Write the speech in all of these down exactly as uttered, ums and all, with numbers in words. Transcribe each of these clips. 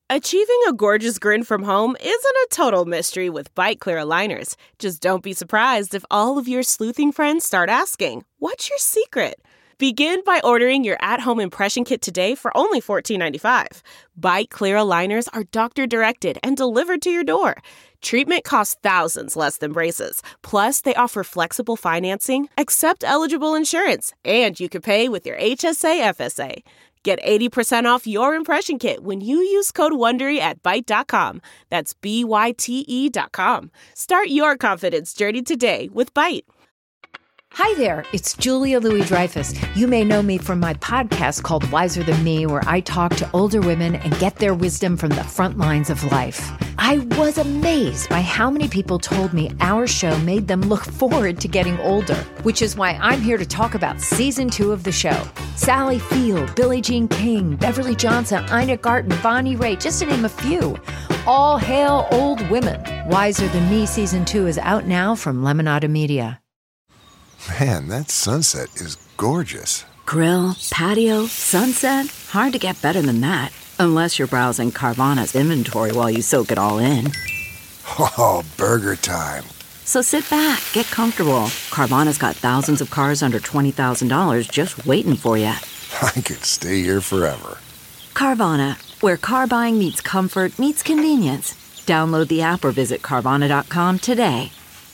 Achieving a gorgeous grin from home isn't a total mystery with Byte Clear aligners. Just don't be surprised if all of your sleuthing friends start asking, "What's your secret?" Begin by ordering your at-home impression kit today for only fourteen ninety-five. Byte Clear aligners are doctor-directed and delivered to your door. Treatment costs thousands less than braces. Plus, they offer flexible financing, accept eligible insurance, and you can pay with your H S A F S A. Get eighty percent off your impression kit when you use code WONDERY at byte dot com. That's B Y T E dot com. Start your confidence journey today with Byte. Hi there, it's Julia Louis-Dreyfus. You may know me from my podcast called Wiser Than Me, where I talk to older women and get their wisdom from the front lines of life. I was amazed by how many people told me our show made them look forward to getting older, which is why I'm here to talk about season two of the show. Sally Field, Billie Jean King, Beverly Johnson, Ina Garten, Bonnie Raitt, just to name a few. All hail old women. Wiser Than Me season two is out now from Lemonada Media. Man, that sunset is gorgeous. Grill, patio, sunset. Hard to get better than that. Unless you're browsing Carvana's inventory while you soak it all in. Oh, burger time. So sit back, get comfortable. Carvana's got thousands of cars under twenty thousand dollars just waiting for you. I could stay here forever. Carvana, where car buying meets comfort, meets convenience. Download the app or visit Carvana dot com today.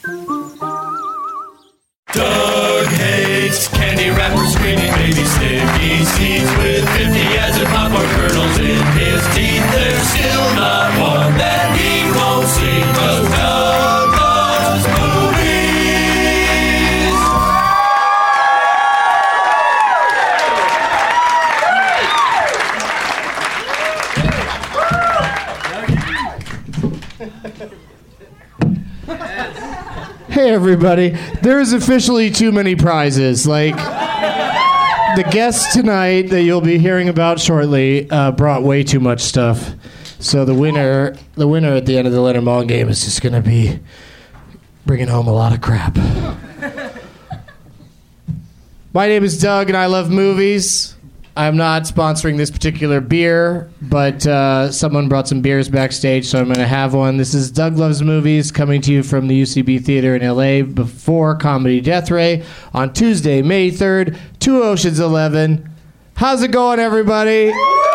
Doug hates candy wrappers, screaming baby sticky seeds with fifty as of popcorn kernels in his teeth. There's still not one that he won't see, 'cause Doug loves movies. Hey everybody, there's officially too many prizes. Like, the guest tonight that you'll be hearing about shortly uh, brought way too much stuff. So the winner, the winner at the end of the Leonard Maltin game is just gonna be bringing home a lot of crap. My name is Doug and I love movies. I'm not sponsoring this particular beer, but uh, someone brought some beers backstage, so I'm going to have one. This is Doug Loves Movies, coming to you from the U C B Theater in L A before Comedy Death Ray on Tuesday, May third, two Oceans eleven. How's it going, everybody?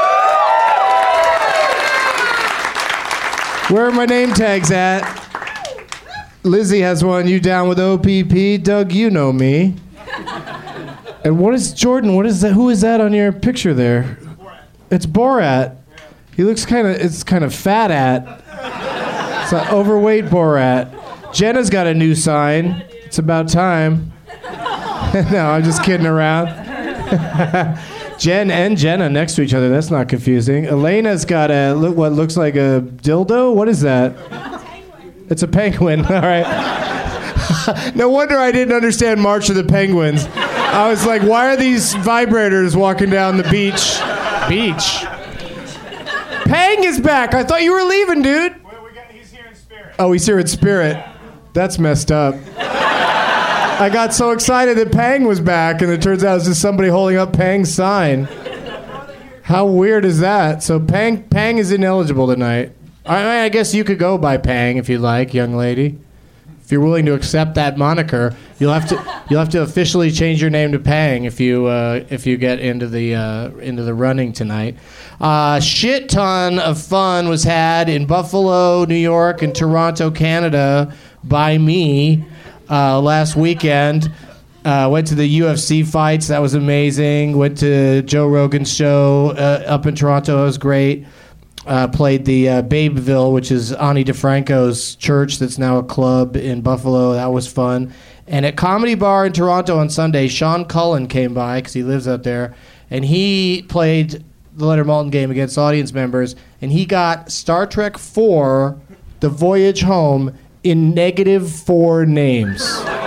Where are my name tags at? Lizzie has one. You down with O P P? Doug, you know me. And what is Jordan? What is that? Who is that on your picture there? Borat. It's Borat. He looks kind of. It's kind of fat at. It's an overweight Borat. Jenna's got a new sign. It's about time. No, I'm just kidding around. Jen and Jenna next to each other. That's not confusing. Elena's got a look. What looks like a dildo? What is that? It's a penguin. All right. No wonder I didn't understand March of the Penguins. I was like, why are these vibrators walking down the beach? Beach. Pang is back. I thought you were leaving, dude. Well, we got, he's here in spirit. Oh, he's here in spirit. That's messed up. I got so excited that Pang was back, and it turns out it's just somebody holding up Pang's sign. How weird is that? So Pang, Pang is ineligible tonight. I, I guess you could go by Pang if you'd like, young lady. If you're willing to accept that moniker, you'll have to you'll have to officially change your name to Pang if you uh, if you get into the uh, into the running tonight. A uh, shit ton of fun was had in Buffalo, New York, and Toronto, Canada, by me uh, last weekend. Uh, went to the U F C fights. That was amazing. Went to Joe Rogan's show uh, up in Toronto. It was great. Uh, played the uh, Babeville, which is Ani DeFranco's church that's now a club in Buffalo. That was fun. And at Comedy Bar in Toronto on Sunday, Sean Cullen came by because he lives out there, and he played the Leonard Maltin game against audience members, and he got Star Trek four, The Voyage Home, in negative four names.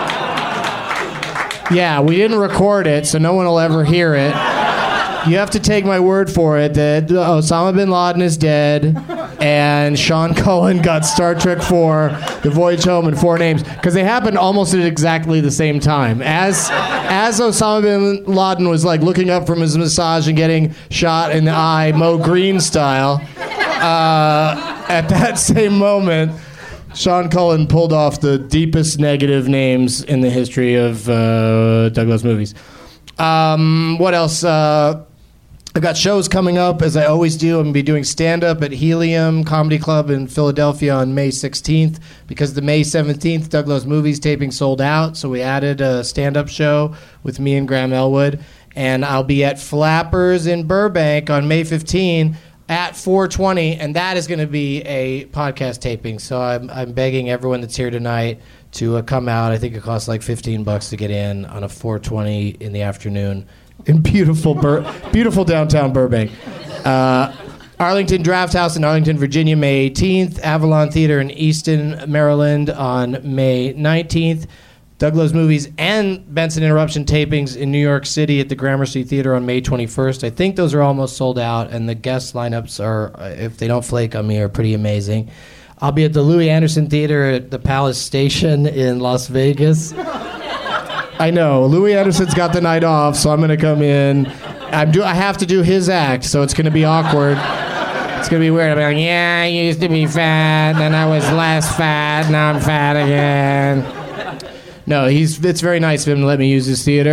Yeah, we didn't record it, so no one will ever hear it. You have to take my word for it that Osama bin Laden is dead and Sean Cullen got Star Trek four, The Voyage Home, in four names, because they happened almost at exactly the same time. As as Osama bin Laden was like looking up from his massage and getting shot in the eye, Mo Green style, uh, at that same moment, Sean Cullen pulled off the deepest negative names in the history of uh, Doug Loves Movies. Um, what else? Uh, I've got shows coming up, as I always do. I'm going to be doing stand-up at Helium Comedy Club in Philadelphia on May sixteenth. Because the May seventeenth Doug Loves Movies taping sold out, so we added a stand-up show with me and Graham Elwood. And I'll be at Flappers in Burbank on May fifteenth at four twenty, and that is going to be a podcast taping. So I'm, I'm begging everyone that's here tonight to uh, come out. I think it costs like fifteen bucks to get in on a four twenty in the afternoon. In beautiful, Bur- beautiful downtown Burbank. Uh, Arlington Draft House in Arlington, Virginia, May eighteenth. Avalon Theater in Easton, Maryland on May nineteenth. Doug Loves Movies and Benson Interruption tapings in New York City at the Gramercy Theater on May twenty-first. I think those are almost sold out, and the guest lineups are, if they don't flake on me, are pretty amazing. I'll be at the Louis Anderson Theater at the Palace Station in Las Vegas. I know. Louis Anderson's got the night off, so I'm going to come in. I'm do, I have to do his act, so it's going to be awkward. It's going to be weird. I'll be like, yeah, I used to be fat, then I was less fat, now I'm fat again. No, he's. It's very nice of him to let me use his theater.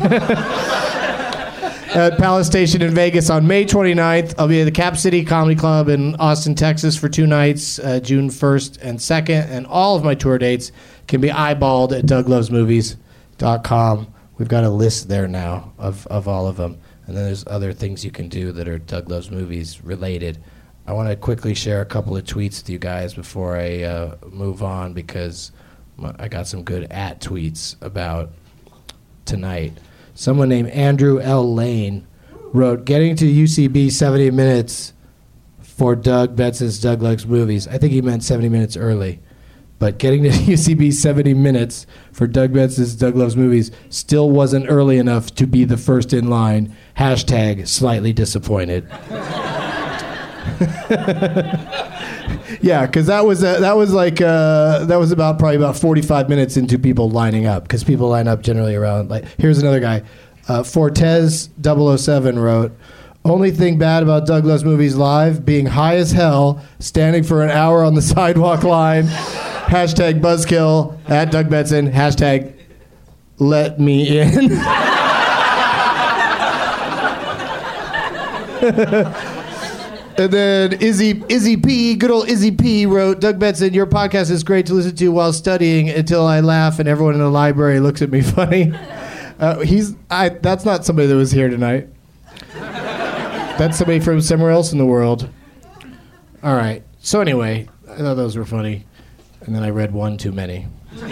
At Palace Station in Vegas on May twenty-ninth. I'll be at the Cap City Comedy Club in Austin, Texas for two nights, uh, June first and second. And all of my tour dates can be eyeballed at doug loves movies dot com. We've got a list there now of, of all of them. And then there's other things you can do that are Doug Loves Movies related. I want to quickly share a couple of tweets with you guys before I uh, move on, because I got some good at tweets about tonight. Someone named Andrew L. Lane wrote, getting to U C B seventy minutes for Doug Benson's Doug Loves Movies. I think he meant seventy minutes early. But getting to U C B seventy minutes for Doug Benson's Doug Loves Movies still wasn't early enough to be the first in line. Hashtag slightly disappointed. Yeah, because that was uh, that was like uh, that was about probably about forty-five minutes into people lining up, because people line up generally around. Like, here's another guy, uh, Fortez double oh seven wrote, only thing bad about Doug Loves Movies Live, being high as hell, standing for an hour on the sidewalk line. Hashtag buzzkill at Doug Benson. Hashtag let me in. And then Izzy Izzy P, good old Izzy P wrote, Doug Benson, your podcast is great to listen to while studying until I laugh and everyone in the library looks at me funny. Uh, he's I. That's not somebody that was here tonight. That's somebody from somewhere else in the world. All right. So anyway, I thought those were funny. And then I read one too many.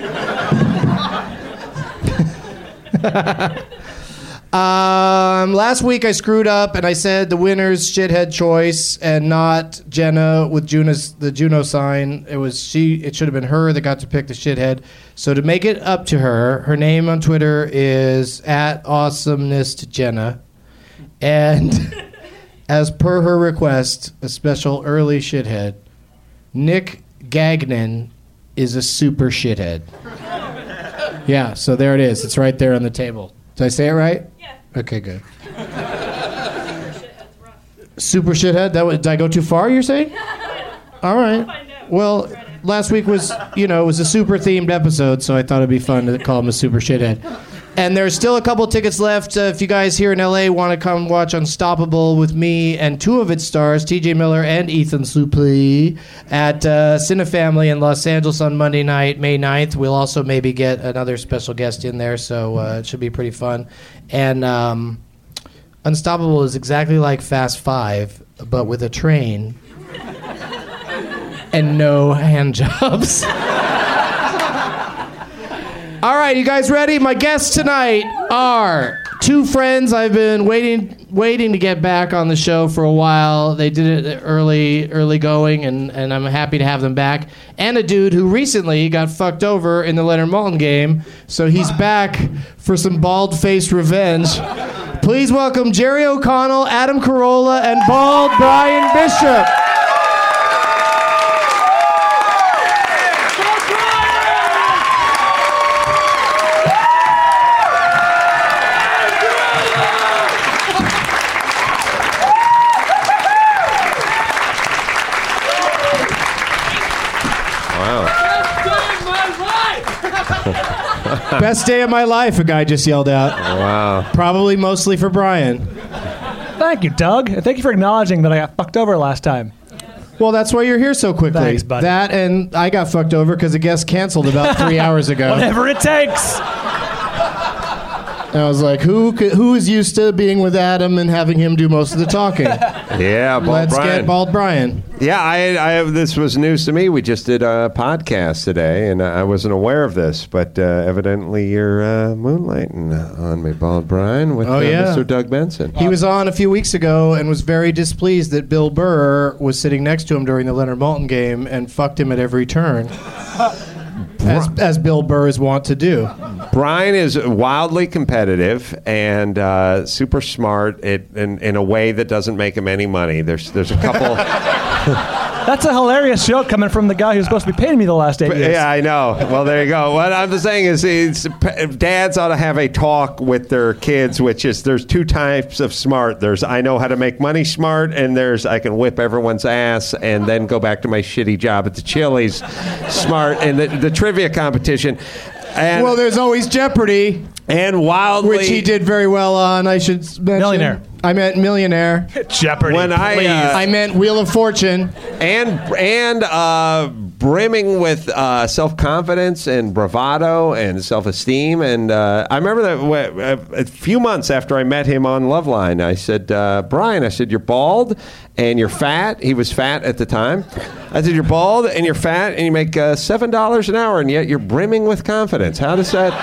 um, last week I screwed up and I said the winner's shithead choice and not Jenna with Juno's, the Juno sign. It was she. It should have been her that got to pick the shithead. So to make it up to her, her name on Twitter is at awesomeness Jenna. And as per her request, a special early shithead, Nick Gagnon is a super shithead. Yeah, so there it is. It's right there on the table. Did I say it right? Yeah. Okay, good. Super shithead? That was, did I go too far, you're saying? All right. Well, last week was, you know, it was a super themed episode, so I thought it'd be fun to call him a super shithead. And there's still a couple tickets left. Uh, if you guys here in L A want to come watch Unstoppable with me and two of its stars, T J Miller and Ethan Suplee, at uh, Cinefamily in Los Angeles on Monday night, May ninth. We'll also maybe get another special guest in there, so uh, it should be pretty fun. And um, Unstoppable is exactly like Fast Five, but with a train and no hand jobs. All right, you guys ready? My guests tonight are two friends I've been waiting waiting to get back on the show for a while. They did it early early going, and, and I'm happy to have them back. And a dude who recently got fucked over in the Leonard Maltin game, so he's back for some bald-faced revenge. Please welcome Jerry O'Connell, Adam Carolla, and bald Brian Bishop. Best day of my life, a guy just yelled out. Wow. Probably mostly for Brian. Thank you, Doug. And thank you for acknowledging that I got fucked over last time. Well, that's why you're here so quickly. Thanks, buddy. That and I got fucked over because a guest canceled about three hours ago. Whatever it takes. And I was like, who could, who is used to being with Adam and having him do most of the talking? Yeah, Bald Let's Brian. get Bald Brian. Yeah, I, I, this was news to me. We just did a podcast today, and I wasn't aware of this, but uh, evidently you're uh, moonlighting on me, Bald Brian, with Oh, uh, yeah. Mister Doug Benson. He was on a few weeks ago and was very displeased that Bill Burr was sitting next to him during the Leonard Maltin game and fucked him at every turn. As, as Bill Burr is wont to do. Brian is wildly competitive and uh, super smart it, in, in a way that doesn't make him any money. There's there's a couple... That's a hilarious joke coming from the guy who's supposed to be paying me the last eight years. Yeah, I know. Well, there you go. What I'm saying is, is dads ought to have a talk with their kids, which is there's two types of smart. There's I know how to make money smart, and there's I can whip everyone's ass and then go back to my shitty job at the Chili's smart. And the, the trivia competition. And, Well, there's always Jeopardy, and wildly... which he did very well on, I should mention. Millionaire. I meant Millionaire. Jeopardy. When I, uh, I meant Wheel of Fortune. and and uh, brimming with uh, self-confidence and bravado and self-esteem. And uh, I remember that w- a few months after I met him on Loveline, I said, uh, Brian, I said, you're bald and you're fat. He was fat at the time. I said, you're bald and you're fat and you make uh, seven dollars an hour, and yet you're brimming with confidence. How does that...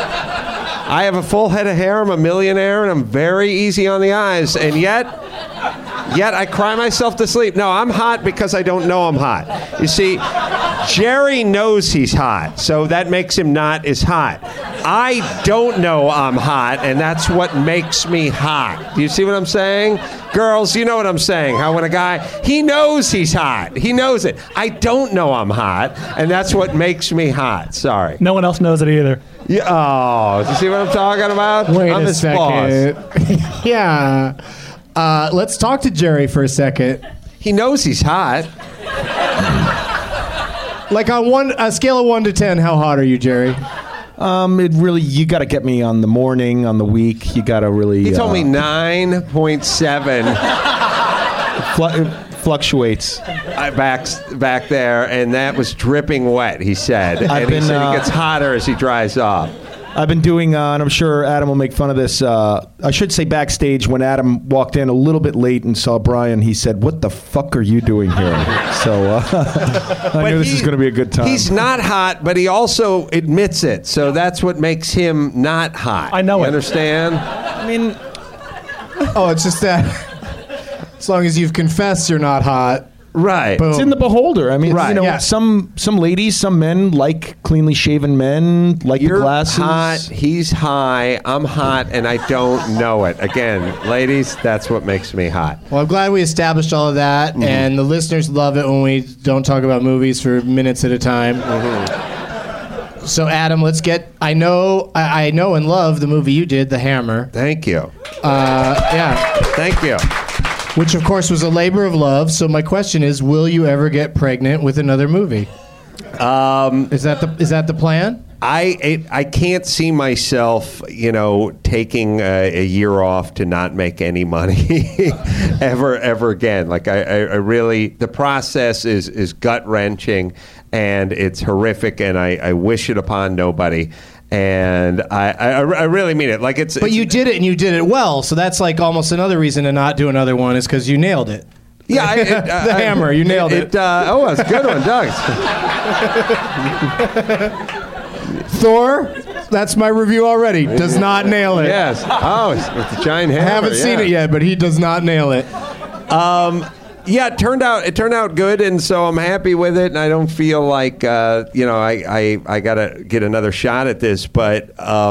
I have a full head of hair, I'm a millionaire, and I'm very easy on the eyes, and yet, yet I cry myself to sleep. No, I'm hot because I don't know I'm hot. You see, Jerry knows he's hot, so that makes him not as hot. I don't know I'm hot, and that's what makes me hot. Do you see what I'm saying? Girls, you know what I'm saying. How when a guy, he knows he's hot. He knows it. I don't know I'm hot, and that's what makes me hot. Sorry. No one else knows it either. Yeah, oh, do you see what I'm talking about? Wait I'm a his second. boss. Yeah. Uh, let's talk to Jerry for a second. He knows he's hot. Like on one a scale of one to ten, how hot are you, Jerry? Um, it really, you got to get me on the morning, on the week. You got to really. He told uh, me nine point seven. fl- fluctuates. I back back there, and that was dripping wet. He said, I've and he been, said uh, it gets hotter as he dries off. I've been doing, uh, and I'm sure Adam will make fun of this. Uh, I should say backstage, when Adam walked in a little bit late and saw Brian, he said, "What the fuck are you doing here?" So uh, I knew this he- was going to be a good time. He's not hot, but he also admits it. So that's what makes him not hot. I know you it. Understand? I mean, Oh, it's just that as long as you've confessed you're not hot. Right. Boom. it's in the beholder. I mean, Right, you know, yeah. some some ladies, some men like cleanly shaven men, like You're the glasses. hot. He's high. I'm hot, and I don't know it. Again, ladies, that's what makes me hot. Well, I'm glad we established all of that, Mm-hmm. and the listeners love it when we don't talk about movies for minutes at a time. Mm-hmm. So, Adam, let's get. I know, I, I know, and love the movie you did, The Hammer. Thank you. Uh, yeah, Thank you. which of course was a labor of love. So, my question is, will you ever get pregnant with another movie? Um, is that the is that the plan? I it, I can't see myself, you know, taking a, a year off to not make any money ever ever again. Like I, I, I really, the process is is gut wrenching, and it's horrific, and I, I wish it upon nobody. And I, I, I really mean it. Like it's. But it's, you did it, and you did it well. So that's like almost another reason to not do another one is because you nailed it. Yeah, I, it, uh, The Hammer, you nailed it. it uh, oh, that's a good one, Doug. Thor, that's my review already. Does not nail it. Yes. Oh, it's with the giant I hammer. haven't seen yeah. it yet, but he does not nail it. Um, yeah, it turned out it turned out good, and so I'm happy with it. And I don't feel like uh, you know I I, I got to get another shot at this, but um,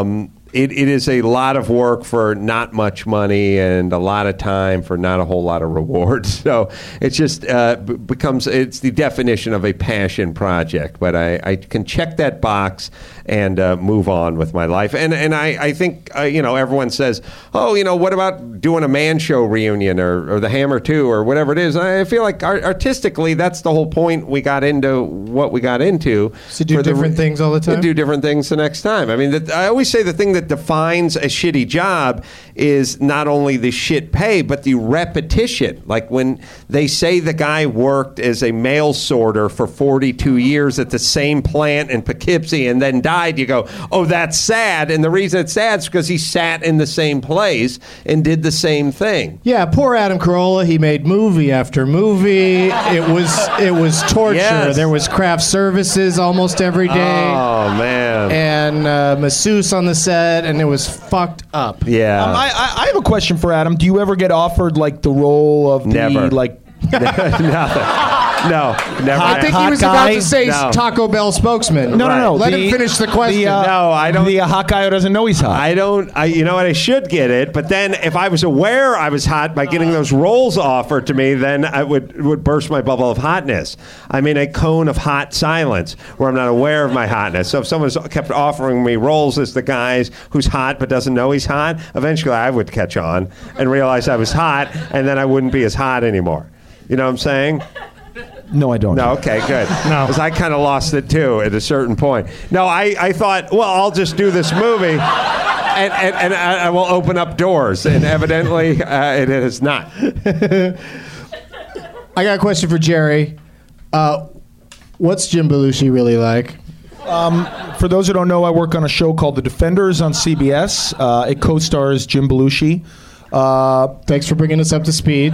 it, it is a lot of work for not much money and a lot of time for not a whole lot of reward. So it's just uh, b- becomes it's the definition of a passion project. But I, I can check that box and uh, move on with my life. And and I, I think uh, you know everyone says, oh, you know, what about doing a Man Show reunion or, or the Hammer two or whatever it is? I feel like art- artistically that's the whole point we got into what we got into. So do for the different re- things all the time? To do different things the next time. I mean, the, I always say the thing that defines a shitty job is not only the shit pay, but the repetition. Like when they say the guy worked as a mail sorter for forty-two years at the same plant in Poughkeepsie and then died, you go, oh, that's sad. And the reason it's sad is because he sat in the same place and did the same thing. Yeah, poor Adam Carolla. He made movie after movie. It was it was torture. Yes. There was craft services almost every day. Oh, man. And uh, masseuse on the set, and it was fucked up. Yeah. Um, I, I I have a question for Adam. Do you ever get offered like the role of the Never. like? Nothing. No, never. I think he Hot was guy? about to say No. Taco Bell spokesman. No, no, no. Let The- him finish the question. The, uh, No, I don't- The uh, hot guy who doesn't know he's hot. I don't. I, you know what? I should get it, but then if I was aware I was hot by getting those roles offered to me, then I would it would burst my bubble of hotness. I'm in a cone of hot silence where I'm not aware of my hotness. So if someone kept offering me roles as the guys who's hot but doesn't know he's hot, eventually I would catch on and realize I was hot, and then I wouldn't be as hot anymore. You know what I'm saying? no, I don't. No, okay, good. No. Because I kind of lost it too at a certain point. No, I, I thought, well, I'll just do this movie and, and, and I, I will open up doors. And evidently, uh, it is not. I got a question for Jerry. Uh, what's Jim Belushi really like? For those who don't know, I work on a show called The Defenders on C B S. Uh, it co-stars Jim Belushi. Uh, Thanks for bringing us up to speed.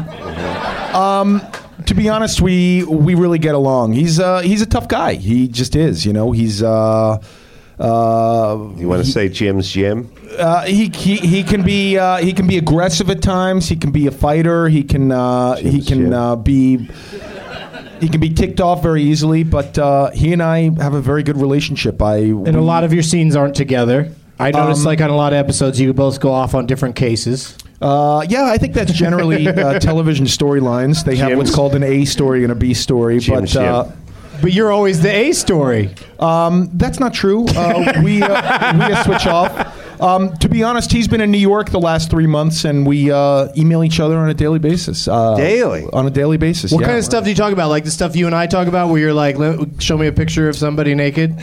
to be honest, we we really get along. He's uh, he's a tough guy. He just is. You know, he's. Uh, uh, You want to say Jim's Jim? Uh, he, he he can be uh, he can be aggressive at times. He can be a fighter. He can uh, he Jim's can Jim. uh, be he can be ticked off very easily. But uh, he and I have a very good relationship. I And a lot of your scenes aren't together. I noticed, Um, like on a lot of episodes, you both go off on different cases. Uh, yeah, I think that's generally uh, television storylines. They have Jim's- what's called an A story and a B story. Jim's but uh, Jim. But you're always the A story. um, that's not true. Uh, we uh, we uh, switch off. Um, to be honest, he's been in New York the last three months, and we uh, email each other on a daily basis. Uh, Daily? on a daily basis. What yeah. kind of stuff do you talk about? Like the stuff you and I talk about, where you're like, "Let- show me a picture of somebody naked.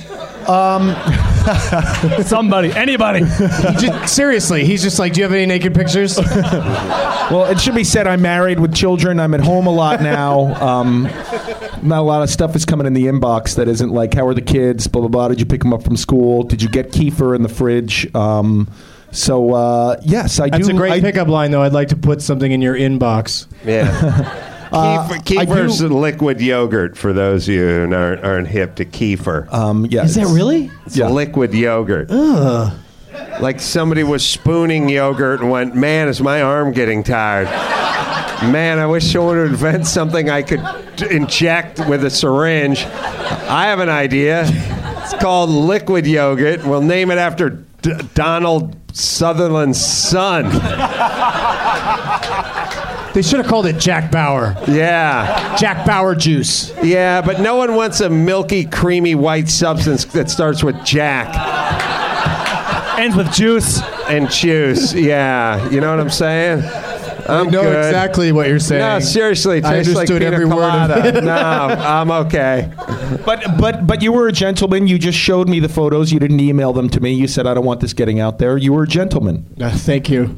Somebody, anybody. Just- seriously, he's just like, do you have any naked pictures? Well, it should be said I'm married with children. I'm at home a lot now. Um, not a lot of stuff is coming in the inbox that isn't like, how are the kids? Blah, blah, blah. Did you pick them up from school? Did you get kefir in the fridge? Um, so, uh, yes, I That's do. a great I, pickup line, though. I'd like to put something in your inbox. Yeah. Uh, Kefir, I do- Kefir's liquid yogurt for those of you who aren't, aren't hip to kefir. Um, yeah, Is that it's- really? It's yeah. liquid yogurt. Like somebody was spooning yogurt and went, man, is my arm getting tired? Man, I wish someone would invent something I could t- inject with a syringe. I have an idea. It's called liquid yogurt. We'll name it after D- Donald Sutherland's son. They should have called it Jack Bauer. Yeah. Jack Bauer juice. Yeah, but no one wants a milky, creamy white substance that starts with Jack Ends with juice. and juice. Yeah. You know what I'm saying? I'm I know good. exactly what you're saying. No, seriously, it I tastes like understood pina every word of colada. it. No, I'm okay. But but but you were a gentleman. You just showed me the photos. You didn't email them to me. You said, I don't want this getting out there. You were a gentleman. Uh, thank you.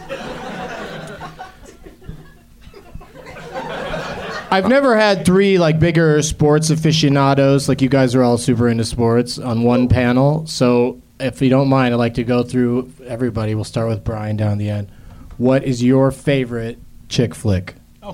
I've never had three like bigger sports aficionados, like you guys are all super into sports, on one panel. So if you don't mind, I'd like to go through everybody. We'll start with Brian down the end. What is your favorite chick flick? Well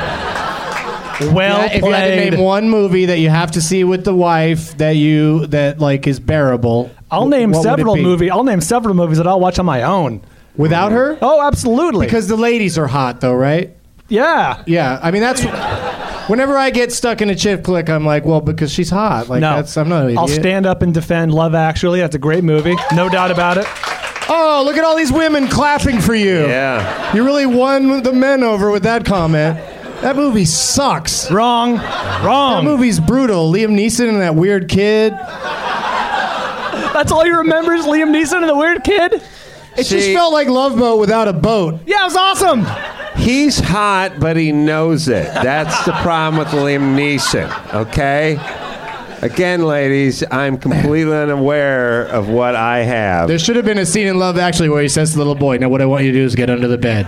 Yeah, if you had to played. name one movie that you have to see with the wife that you that like is bearable, I'll wh- name what would it several be? movie. I'll name several movies that I'll watch on my own. Without her? Oh, absolutely. Because the ladies are hot, though, right? yeah. Yeah, I mean that's. Whenever I get stuck in a chick flick, I'm like, well, because she's hot. Like no, that's I'm not an idiot. I'll stand up and defend Love Actually. That's a great movie, no doubt about it. Oh, look at all these women clapping for you. Yeah. You really won the men over with that comment. That movie sucks. Wrong. Wrong. That movie's brutal. Liam Neeson and that weird kid. That's all you remember is Liam Neeson and the weird kid? It See, just felt like Love Boat without a boat. Yeah, it was awesome. He's hot, but he knows it. That's the problem with Liam Neeson, okay? Again, ladies, I'm completely unaware of what I have. There should have been a scene in Love Actually where he says to the little boy, now what I want you to do is get under the bed.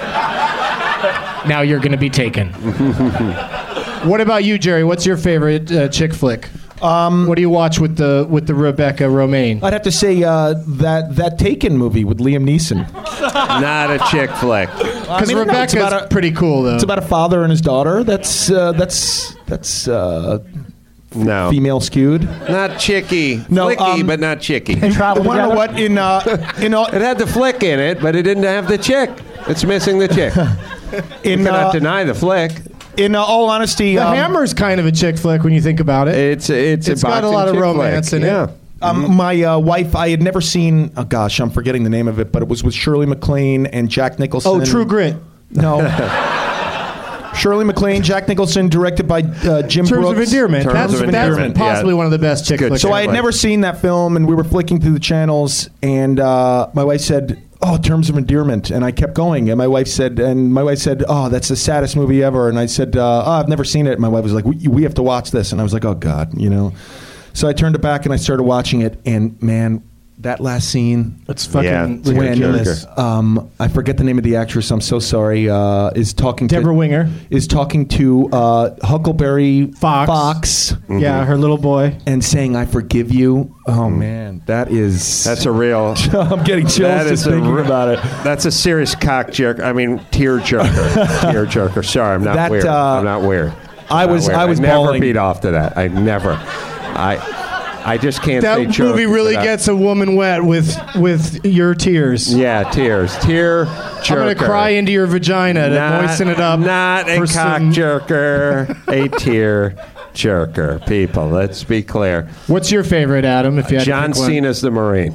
Now you're going to be taken. What about you, Jerry? What's your favorite uh, chick flick? Um, what do you watch with the with the Rebecca Romijn? I'd have to say uh, that that Taken movie with Liam Neeson. Not a chick flick. Because I mean, no, Rebecca's it's about a- pretty cool, though. It's about a father and his daughter. That's uh, that's that's uh, No. female skewed. Not chicky. No, Flicky, um, but not chicky. Travel Want to know together? what in uh, in all, It had the flick in it, but it didn't have the chick. It's missing the chick. in You cannot uh, deny the flick. in uh, all honesty, The um, Hammer's kind of a chick flick when you think about it. It's it's, It's a got a boxing lot of chick romance flick. in it. Yeah. Um, my uh, wife, I had never seen. Oh gosh, I'm forgetting the name of it, but it was with Shirley MacLaine and Jack Nicholson. Oh, True Grit. No. Shirley MacLaine, Jack Nicholson, directed by uh, Jim Terms Brooks. of Endearment. Terms that's, of that's Endearment, possibly yeah. one of the best chick Good flicks. So I had Like- never seen that film, and we were flicking through the channels, and uh, my wife said, "Oh, Terms of Endearment," and I kept going, and my wife said, and my wife said, "Oh, that's the saddest movie ever," and I said, uh, "Oh, I've never seen it." And my wife was like, "We, we have to watch this," and I was like, "Oh God," you know. So I turned it back and I started watching it, and man, that last scene. It's fucking Yeah, it's a good ridiculous. joker. Um, I forget the name of the actress. I'm so sorry. Uh, is talking Deborah to Winger. is talking to uh, Huckleberry Fox. Fox Yeah, her little boy. and saying, "I forgive you." Oh man, that is That's a real. I'm getting chills That just is a thinking re- about it. That's a serious cock jerk. I mean, tear jerker. Tear jerker. Sorry, I'm not That, weird. uh, I'm not weird. I I'm not was- weird. I was never bawling. beat off to that. I never. I. I just can't say That jerk movie really without- gets a woman wet with with your tears. Yeah, tears. Tear jerker. I'm gonna cry into your vagina to Not- moisten it up. Not a for cock some- jerker, a tear jerker. People, let's be clear. What's your favorite, Adam? If you had to John pick one? Cena's the Marine.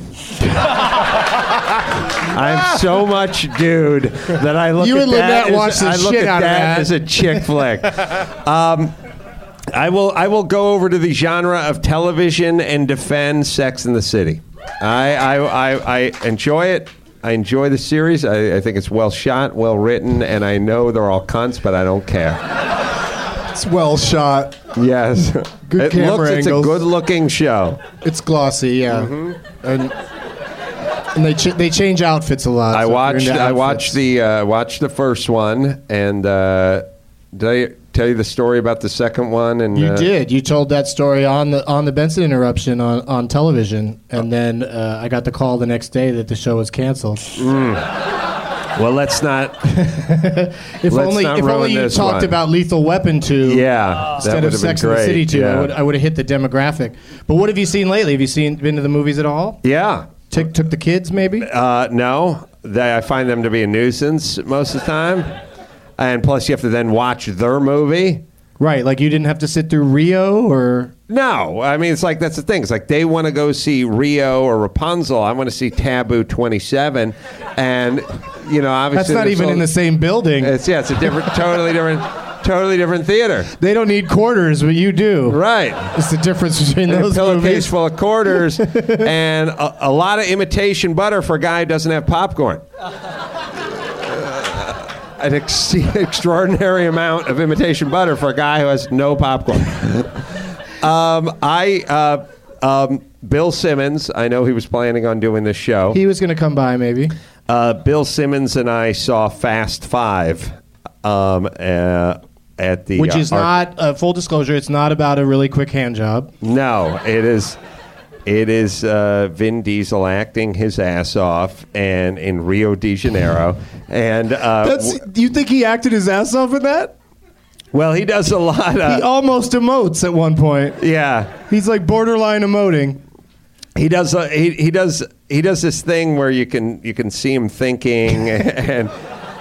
I'm so much dude that I look You at and that Lynette as, watch the I look shit at out of that that. as a chick flick. Um, I will I will go over to the genre of television and defend Sex and the City. I I, I, I enjoy it. I enjoy the series. I, I think it's well shot, well written, and I know they're all cunts, but I don't care. It's well shot. Yes, Good it camera looks. It's a angles. good-looking show. It's glossy, yeah. Mm-hmm. And and they ch- they change outfits a lot. I so if you're watched. into I watched outfits- the uh, watched the first one, and uh, did I tell you the story about the second one? And You uh, did. You told that story on the on the Benson interruption on, on television, and then uh, I got the call the next day that the show was canceled. Well, let's not. If Let's only not if ruin only you this talked one. about Lethal Weapon two. Yeah, that Instead would of have Sex been and the great. City two, yeah. I would I would have hit the demographic. But what have you seen lately? Have you seen been to the movies at all? Yeah. Took took the kids maybe? Uh, no, they, I find them to be a nuisance most of the time, and plus you have to then watch their movie. Right, like you didn't have to sit through Rio or No, I mean it's like that's the thing. It's like they want to go see Rio or Rapunzel. I want to see Taboo twenty-seven, and you know obviously that's not there's even all- in the same building. It's yeah, it's a different, totally different, totally different theater. They don't need quarters, but you do. Right. It's the difference between And a those pillowcase movies. full of quarters and a, a lot of imitation butter for a guy who doesn't have popcorn. Uh, an ex- extraordinary amount of imitation butter for a guy who has no popcorn. um, I uh, um, Bill Simmons. I know he was planning on doing this show. He was going to come by maybe. Uh, Bill Simmons and I saw Fast Five um, uh, at the Which uh, is Ar- not, uh, full disclosure, it's not about a really quick hand job. No, it is. It is uh, Vin Diesel acting his ass off, and in Rio de Janeiro, and uh, That's, w- do you think he acted his ass off in that? well, he does a lot. He Of, almost emotes at one point. yeah, He's like borderline emoting. he does. Uh, he he does. He does this thing where you can you can see him thinking, and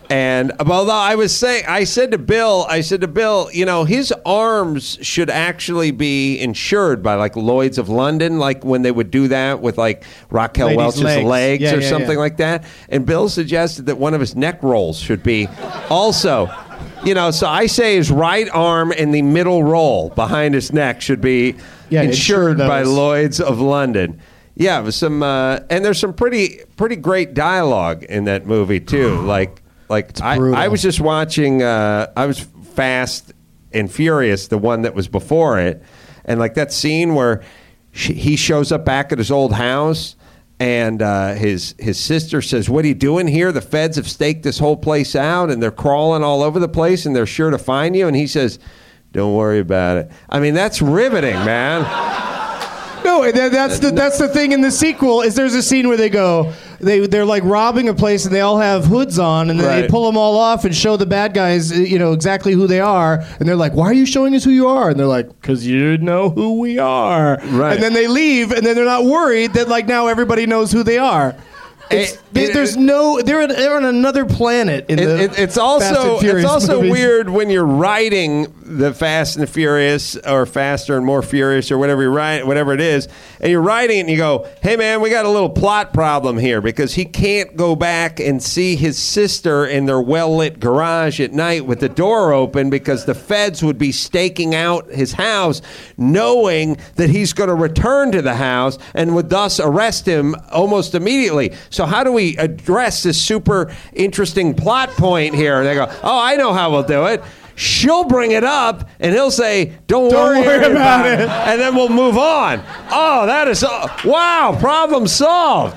And although I was saying, I said to Bill, I said to Bill, you know, his arms should actually be insured by like Lloyd's of London, like when they would do that with like Raquel Ladies' Welch's legs, legs. Yeah, or yeah, something yeah. like that. And Bill suggested that one of his neck rolls should be also, you know, so I say his right arm in the middle roll behind his neck should be Yeah, insured insure by those. Lloyd's of London. Yeah, it was some, uh, and there's some pretty pretty great dialogue in that movie too. Like, like I, brutal. I was just watching. Uh, I was Fast and Furious, the one that was before it, and like that scene where she, he shows up back at his old house, and uh, his his sister says, "What are you doing here? The feds have staked this whole place out, and they're crawling all over the place, and they're sure to find you." And he says, "Don't worry about it." I mean, that's riveting, man. No, that, that's the that's the thing in the sequel is there's a scene where they go they they're like robbing a place and they all have hoods on and then they Right. pull them all off and show the bad guys you know exactly who they are and they're like, why are you showing us who you are? And they're like, because you know who we are. Right. And then they leave and then they're not worried that like now everybody knows who they are. It's, It- there- it- there's no they're, they're on another planet in It, the it, it's Fast also and Furious it's also movies. weird when you're writing the Fast and the Furious or Faster and More Furious or whatever you write, whatever it is, and you're writing it and you go, "Hey man, we got a little plot problem here because he can't go back and see his sister in their well-lit garage at night with the door open because the feds would be staking out his house, knowing that he's going to return to the house and would thus arrest him almost immediately. So how do we address this super interesting plot point here?" And they go, "Oh, I know how we'll do it. She'll bring it up, and he'll say, don't, Don't worry, worry about, about it. it." And then we'll move on. Oh, that is, uh, wow, problem solved.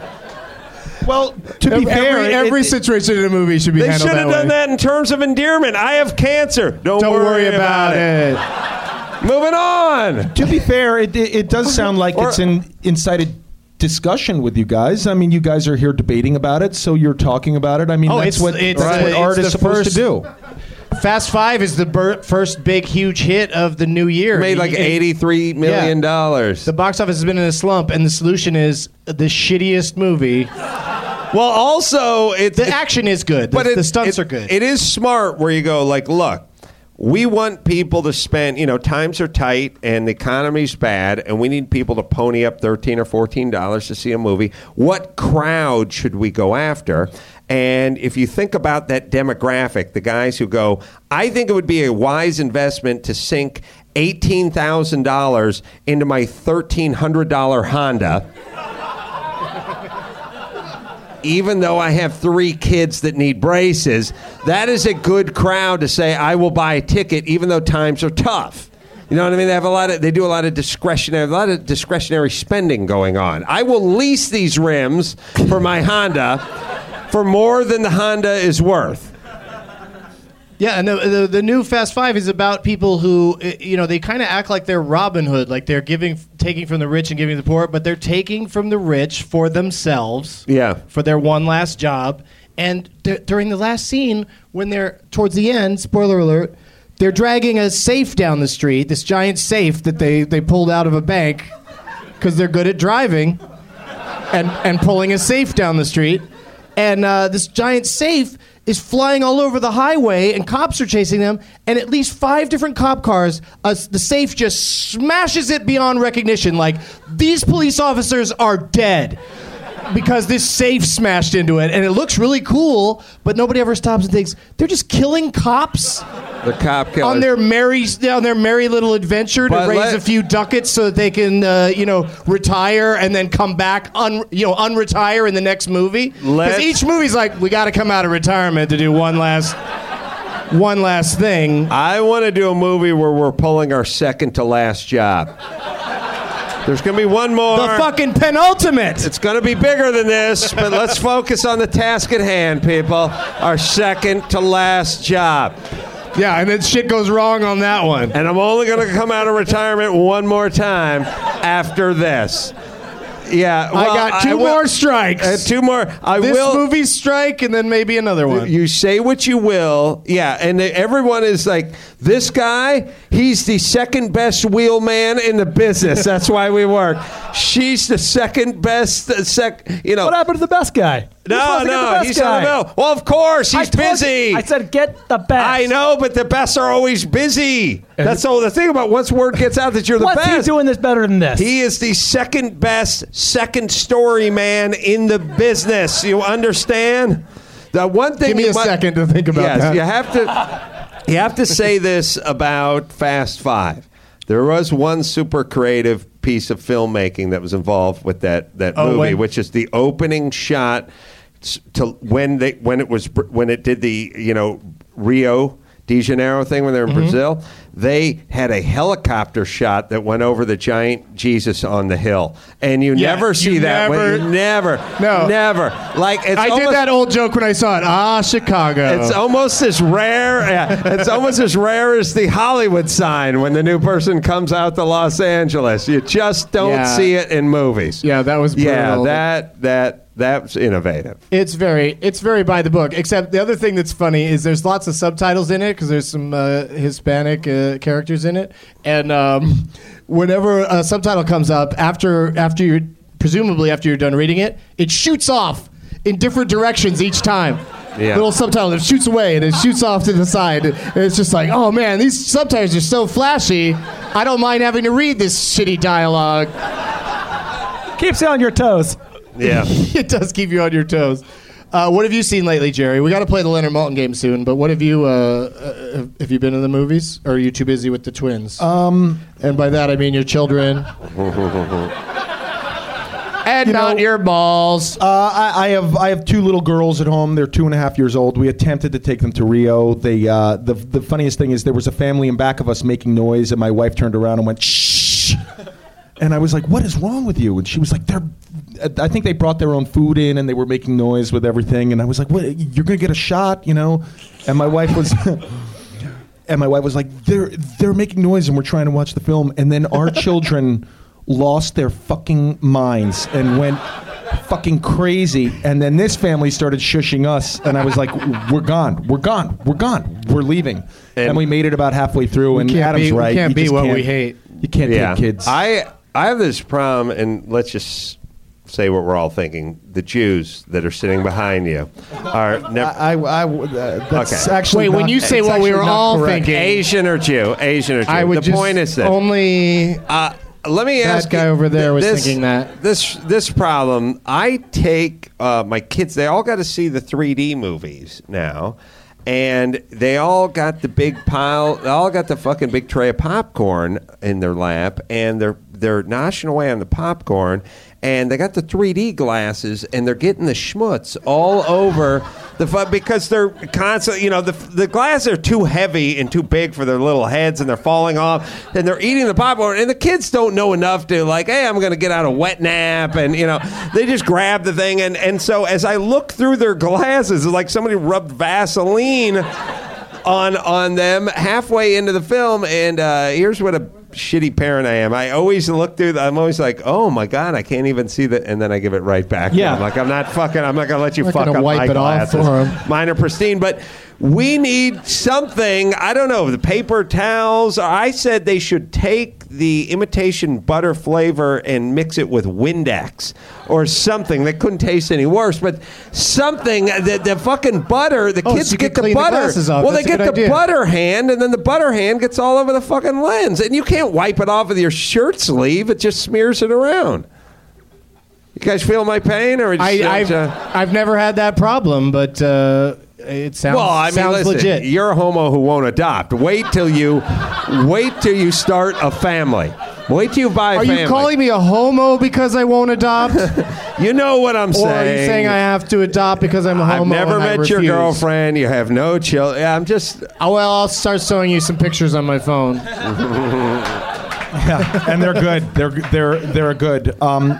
Well, to be Every, fair, every, it- every it- situation in a movie should be They handled should have that done way. that in terms of endearment. I have cancer. Don't, Don't worry, worry about it. Moving on. to be fair, it, it, it does sound like Or- it's an incited discussion with you guys. I mean, you guys are here debating about it, so you're talking about it. I mean, Oh, that's it's- what, it's that's the- what art it's is the supposed first- to do. Fast Five is the ber- first big, huge hit of the new year. Made like It- eighty-three million dollars. The box office has been in a slump, and the solution is the shittiest movie. Well, also, it's The action is good, the, but it, the stunts it- are good. It is smart where you go like, look, we want people to spend, you know, times are tight and the economy's bad, and we need people to pony up thirteen or fourteen dollars to see a movie. What crowd should we go after? And if you think about that demographic, the guys who go, I think it would be a wise investment to sink eighteen thousand dollars into my thirteen hundred dollars Honda. Even though I have three kids that need braces, that is a good crowd to say, I will buy a ticket even though times are tough. You know what I mean? They have a lot of, they do a lot of discretionary, a lot of discretionary spending going on. I will lease these rims for my Honda for more than the Honda is worth. Yeah, and the, the the new Fast Five is about people who, uh, you know, they kind of act like they're Robin Hood, like they're giving, taking from the rich and giving to the poor, but they're taking from the rich for themselves, Yeah. for their one last job. And d- during the last scene, when they're towards the end, spoiler alert, they're dragging a safe down the street, this giant safe that they they pulled out of a bank because they're good at driving, and and pulling a safe down the street, and uh, this giant safe is flying all over the highway, and cops are chasing them, and at least five different cop cars, uh, the safe just smashes it beyond recognition. Like, these police officers are dead because this safe smashed into it, and it looks really cool, but nobody ever stops and thinks, they're just killing cops The cop killers. on their merry on their merry little adventure to But raise let- a few ducats so that they can uh, you know retire and then come back un you know unretire in the next movie. Because Let's- each movie's like, we got to come out of retirement to do one last one last thing. I want to do a movie where we're pulling our second to last job. There's going to be one more. The fucking penultimate. It's going to be bigger than this, but let's focus on the task at hand, people. Our second to last job. Yeah, and then shit goes wrong on that one. And I'm only going to come out of retirement one more time after this. Yeah, I well, got two will- more strikes. Uh, two more. I this will. movie strike, and then maybe another one. You say what you will. Yeah, and everyone is like, this guy, he's the second best wheelman in the business. That's why we work. She's the second best, uh, sec, you know. What happened to the best guy? You're No, supposed to get the no, best he's guy. on the bill. Well, of course, I he's told you- busy. I said get the best. I know, but the best are always busy. That's all the thing about once word gets out that you're the What's best. he doing this better than this? He is the second best second story man in the business. You understand? The one thing Give me you a mu- second to think about yes, that. you have to. You have to say this about Fast Five. There was one super creative piece of filmmaking that was involved with that that Oh, movie, when- which is the opening shot s- to when they when it was br- when it did the you know Rio de Janeiro thing when they were in Mm-hmm. Brazil. They had a helicopter shot that went over the giant Jesus on the hill, and you Yeah, never you see that. when- never- you never, No. never. Like it's I almost, did that old joke when I saw it. Ah, Chicago. It's almost as rare. Yeah, it's almost as rare as the Hollywood sign when the new person comes out to Los Angeles. You just don't Yeah. see it in movies. Yeah, that was Yeah, brutal. that that that's innovative. It's very, it's very by the book. Except the other thing that's funny is there's lots of subtitles in it because there's some uh, Hispanic uh, characters in it, and um, whenever a subtitle comes up after after you're presumably after you're done reading it, it shoots off in different directions each time. Yeah. Little subtitle, it shoots away and it shoots off to the side. And it's just like, oh man, these subtitles are so flashy. I don't mind having to read this shitty dialogue. Keeps you on your toes. Yeah. It does keep you on your toes. Uh, what have you seen lately, Jerry? We got to play the Leonard Maltin game soon, but what have you, uh, uh, have- have you been in the movies? Or are you too busy with the twins? Um, and by that I mean your children. And You know- not your balls. Uh, I, I have I have two little girls at home. They're two and a half years old. We attempted to take them to Rio. They uh, the the funniest thing is there was a family in back of us making noise, and my wife turned around and went shh. And I was like, "What is wrong with you?" And she was like, "They're." I think they brought their own food in, and they were making noise with everything. And I was like, "What? You're gonna get a shot, you know?" And my wife was. And my wife was like, "They're they're making noise, and we're trying to watch the film." And then our children lost their fucking minds and went fucking crazy. And then this family started shushing us, and I was like, "We're gone, we're gone, we're gone, we're leaving." And, And- we made it about halfway through. And can't Adam's be- we right. can't You be just what we can't- hate. You can't Yeah. take kids. I I have this problem, and let's just say what we're all thinking. The Jews that are sitting behind you are never. I, I, uh, that's Okay. actually Wait, when not- you say it's what we actually were not all correct. thinking- Asian or Jew, Asian or Jew. I would the just point is this. only... Uh, let me That ask guy you, over there th- was this, thinking that. This this problem. I take uh, my kids. They all got to see the three D movies now, and they all got the big pile. They all got the fucking big tray of popcorn in their lap, and they're they're noshing away on the popcorn. And they got the three D glasses, and they're getting the schmutz all over the fu- because they're constantly, you know, the the glasses are too heavy and too big for their little heads, and they're falling off, and they're eating the popcorn, and the kids don't know enough to like, hey, I'm going to get out a wet nap, and you know, they just grab the thing, and and so as I look through their glasses, it's like somebody rubbed Vaseline on on them halfway into the film, and uh, here's what a shitty parent I am. I always look through. The, I'm always like, oh my god, I can't even see that, and then I give it right back. Yeah. I'm like, I'm not fucking. I'm not gonna let you I'm not fuck gonna up wipe my it off glasses. for 'em. Mine are pristine, but we need something. I don't know, the paper towels. I said they should take the imitation butter flavor and mix it with Windex or something. That couldn't taste any worse, but something. The, the fucking butter. The Oh, kids so you get could the clean the butter. glasses off. Well, That's they a get good the idea. butter hand, and then the butter hand gets all over the fucking lens, and you can't wipe it off with your shirt sleeve. It just smears it around. You guys feel my pain, or I, just, I've, uh, I've never had that problem, but uh, it sounds, well, I mean, sounds listen, legit. you're a homo who won't adopt. Wait till you, wait till you start a family. Wait till you buy a Are family. you calling me a homo because I won't adopt? You know what I'm Or saying? are you saying I have to adopt because I'm a I've homo? never and I met your refuse? girlfriend. You have no chill. Yeah, I'm just. Oh, well, I'll start showing you some pictures on my phone. Yeah, and they're good. They're they're they're good. Um,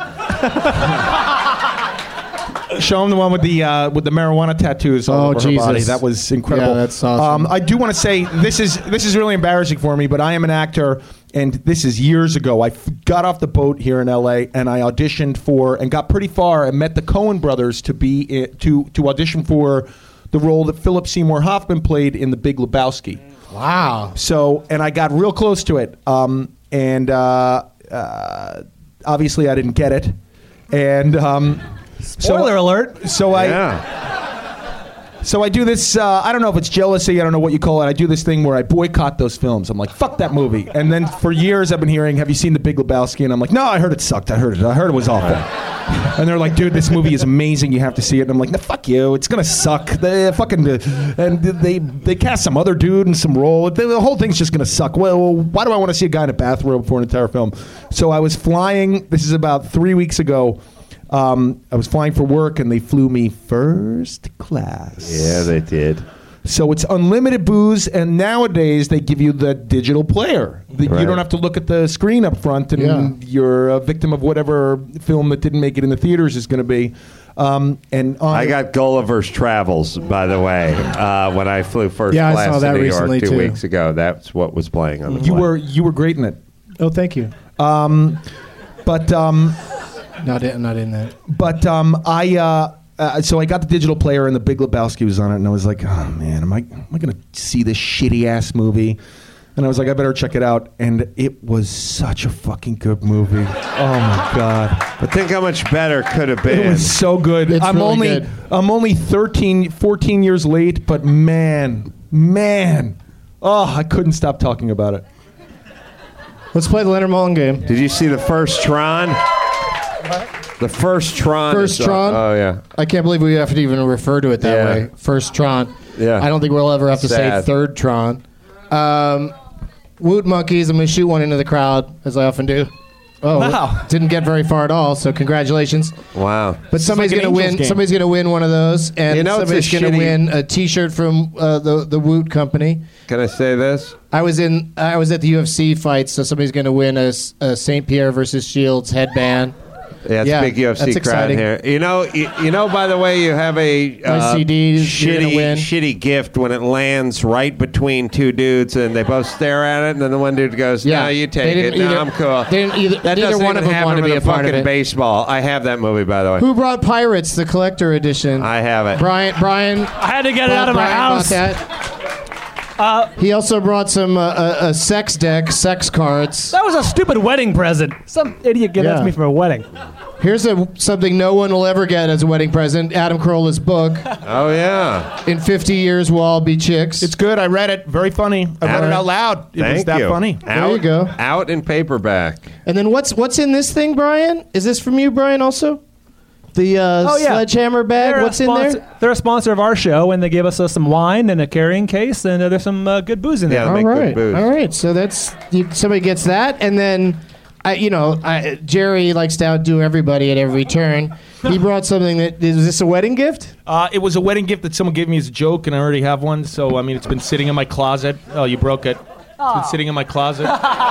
show them the one with the uh, with the marijuana tattoos all Oh, over her Jesus. body. That was incredible. Yeah, that's awesome. Um, I do want to say this is this is really embarrassing for me, but I am an actor, and this is years ago. I f- got off the boat here in L A, and I auditioned for and got pretty far and met the Coen brothers to be i- to to audition for the role that Philip Seymour Hoffman played in The Big Lebowski. Wow. So, and I got real close to it, um, and uh, uh, obviously I didn't get it, and um, Spoiler alert. So I. Yeah. So I do this, uh, I don't know if it's jealousy, I don't know what you call it. I do this thing where I boycott those films. I'm like, fuck that movie. And then for years I've been hearing, have you seen The Big Lebowski? And I'm like, no, I heard it sucked. I heard it. I heard it was awful. And they're like, dude, this movie is amazing. You have to see it. And I'm like, no, fuck you. It's going to suck. They fucking, uh, and they they cast some other dude in some role. The, the whole thing's just going to suck. Well, why do I want to see a guy in a bathrobe for an entire film? So I was flying, this is about three weeks ago. Um, I was flying for work, and they flew me first class. Yeah, they did. So it's unlimited booze, and nowadays they give you the digital player. The, Right. You don't have to look at the screen up front, and Yeah. you're a victim of whatever film that didn't make it in the theaters is going to be. Um, and on I got Gulliver's Travels, by the way, uh, when I flew first Yeah, I class saw to that New recently, York two too. weeks ago. That's what was playing on the you plane. were you were great in it. Oh, thank you. Um, but um, Not in, not in that. But um, I uh, uh, so I got the digital player, and The Big Lebowski was on it, and I was like, oh man, am I am I gonna see this shitty ass movie? And I was like, I better check it out, and it was such a fucking good movie. Oh my god! But think how much better could have been. It was so good. It's I'm really only good. I'm only thirteen, fourteen years late, but man, man, oh, I couldn't stop talking about it. Let's play the Leonard Mullen game. Did you see the first Tron? The first Tron. First is- Tron? Oh yeah. I can't believe we have to even refer to it that Yeah. way. First Tron. Yeah. I don't think we'll ever have to Sad. say third Tron. Um, Woot Monkeys, I'm going to shoot one into the crowd, as I often do. Oh, Wow. didn't get very far at all, so congratulations. Wow. But somebody's like an going to win. Angels game. Somebody's going to win one of those, and You know, it's a somebody's going to shitty- win a T-shirt from uh, the the Woot Company. Can I say this? I was in. I was at the U F C fight, so somebody's going to win a, s- a Saint Pierre versus Shields headband. Yeah, it's Yeah, a big U F C that's crowd exciting. here. You know, you, you know. By the way, you have a uh, C Ds, you're gonna shitty, win. shitty gift when it lands right between two dudes, and they both stare at it, and then the one dude goes, Yeah, "No, you they take it. didn't No, either- I'm cool." they didn't either- that neither doesn't one of even them wanted happen to be with a part of fucking it. baseball. I have that movie, by the way. Who brought Pirates, the collector edition? I have it. Brian. Brian. I had to get it out of my Brian house. bought that. he also brought some uh, a, a sex deck, sex cards. That was a stupid wedding present. Some idiot gave that Yeah. to me for a wedding. Here's a something no one will ever get as a wedding present. Adam Carolla's book. Oh yeah. In fifty years, we'll all be chicks. It's good. I read it. Very funny. I read All it right. out loud. It Thank was that you. funny. Out, There you go. Out in paperback. And then what's what's in this thing, Brian? Is this from you, Brian? Also, the uh, Oh, yeah. sledgehammer bag. They're a What's in sponsor- there? They're a sponsor of our show, and they gave us uh, some wine and a carrying case, and uh, there's some uh, good booze in there. Yeah. All make good right, booze. all right. So that's you, somebody gets that, and then, I, you know, I, Jerry likes to outdo everybody at every turn. He brought something that is this a wedding gift? Uh, it was a wedding gift that someone gave me as a joke, and I already have one. So I mean, it's been sitting in my closet. Oh, you broke it. It's been sitting in my closet.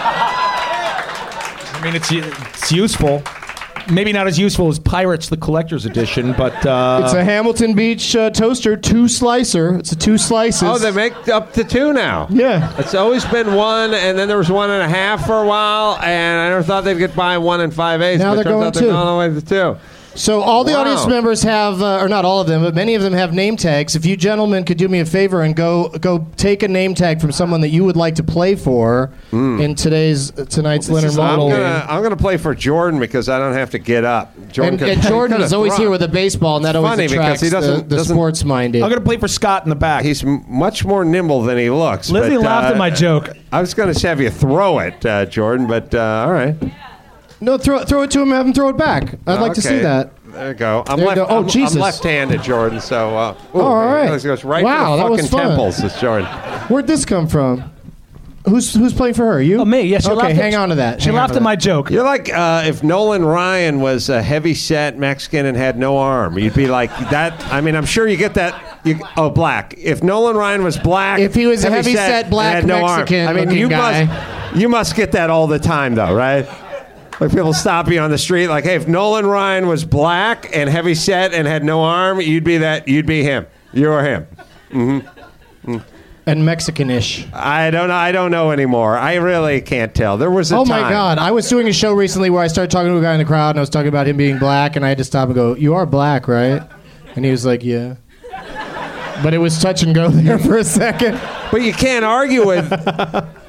I mean, it's it's useful. Maybe not as useful as Pirates, the collector's edition, but uh, It's a Hamilton Beach uh, toaster, two slicer. It's a two slices. Oh, they make up to two now. Yeah. It's always been one, and then there was one and a half for a while, and I never thought they'd get by one and five eighths. Now but they're turns going out two. They're going all the way to two. So all the Wow. audience members have, uh, or not all of them, but many of them have name tags. If you gentlemen could do me a favor and go go take a name tag from someone that you would like to play for in today's uh, tonight's Leonard I'm Mullen game. gonna I'm gonna play for Jordan because I don't have to get up. Jordan, And, could- and Jordan could is have always thrown. here with a baseball, and that always funny because attracts he doesn't- the, the doesn't- sports minded. I'm going to play for Scott in the back. He's m- much more nimble than he looks. Lizzie but, laughed uh, at my joke. I was going to have you throw it, uh, Jordan, but uh, all right. No, throw, throw it to him and have him throw it back. I'd like to see Okay. that. There you go. I'm There you left. go. Oh, I'm, Jesus. I'm left-handed, Jordan. So, uh, ooh, Oh, all right. It goes right Wow, to that the was fucking fun. temples. This Jordan. Where'd this come from? Who's who's playing for her? You? Oh, me. Yeah, she Okay, laughed hang at, on to that. She Hang on laughed to at my that. joke. You're like uh, if Nolan Ryan was a heavy-set Mexican and had no arm. You'd be like that. I mean, I'm sure you get that. You, oh, black. If Nolan Ryan was black, If he was a heavy-set heavy-set and black had no arm. Mexican I mean, looking you guy. must you must get that all the time, though, right? Like people stop you on the street, like, hey, if Nolan Ryan was black and heavy set and had no arm, you'd be that. You'd be him. You're him. Mm-hmm. Mm. And Mexican-ish. I don't know. I don't know anymore. I really can't tell. There was a Oh time. my God! I was doing a show recently where I started talking to a guy in the crowd, and I was talking about him being black, and I had to stop and go, "You are black, right?" And he was like, "Yeah." But it was touch and go there for a second. But you can't argue with.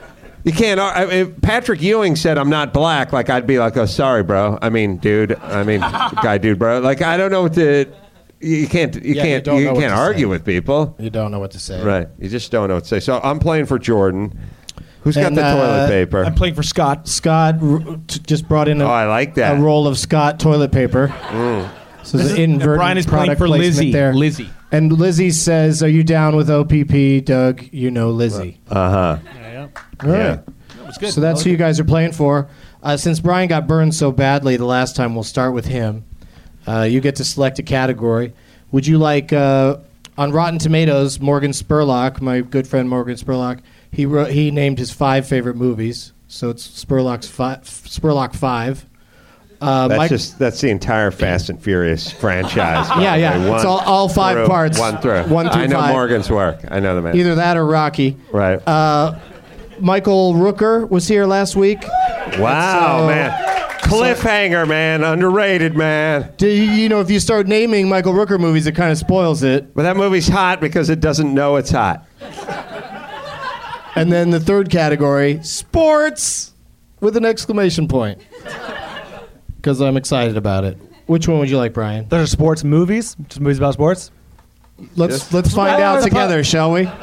You can't. I mean, Patrick Ewing said, "I'm not black." Like I'd be like, "Oh, sorry, bro. I mean, dude. I mean, guy, dude, bro." Like I don't know what to. You can't. You Yeah, you can't. don't You, know what can't to argue say. with people. You don't know what to say. Right. You just don't know what to say. So I'm playing for Jordan. Who's got And, the uh, toilet paper? I'm playing for Scott. Scott r- t- just brought in a, Oh, I like that. a roll of Scott toilet paper. Mm. So there's an inadvertent Brian is playing product for placement Lizzie. there. Lizzie. And Lizzie says, "Are you down with O P P, Doug? You know Lizzie." Uh huh. Yeah, All right. Yeah. That was good. So that's who you guys are playing for. Uh, since Brian got burned so badly the last time, we'll start with him. Uh, you get to select a category. Would you like, uh, on Rotten Tomatoes, Morgan Spurlock, my good friend Morgan Spurlock, he wrote, he named his five favorite movies. So it's Spurlock's fi- Spurlock five. Uh, That's Mike- just that's the entire Fast and Furious franchise. by Yeah, the yeah. way. One It's all- all five through- parts. One through. One through I know five. Morgan's work. I know the man. Either that or Rocky. Right. Uh, Michael Rooker was here last week. Wow, so- man. Cliffhanger, man. Underrated, man. Do you, you know, if you start naming Michael Rooker movies, it kind of spoils it. But that movie's hot because it doesn't know it's hot. And then the third category, sports, with an exclamation point. Because I'm excited about it. Which one would you like, Brian? Those are sports movies, just movies about sports. Let's Just- let's find Well, out the together, po- shall we?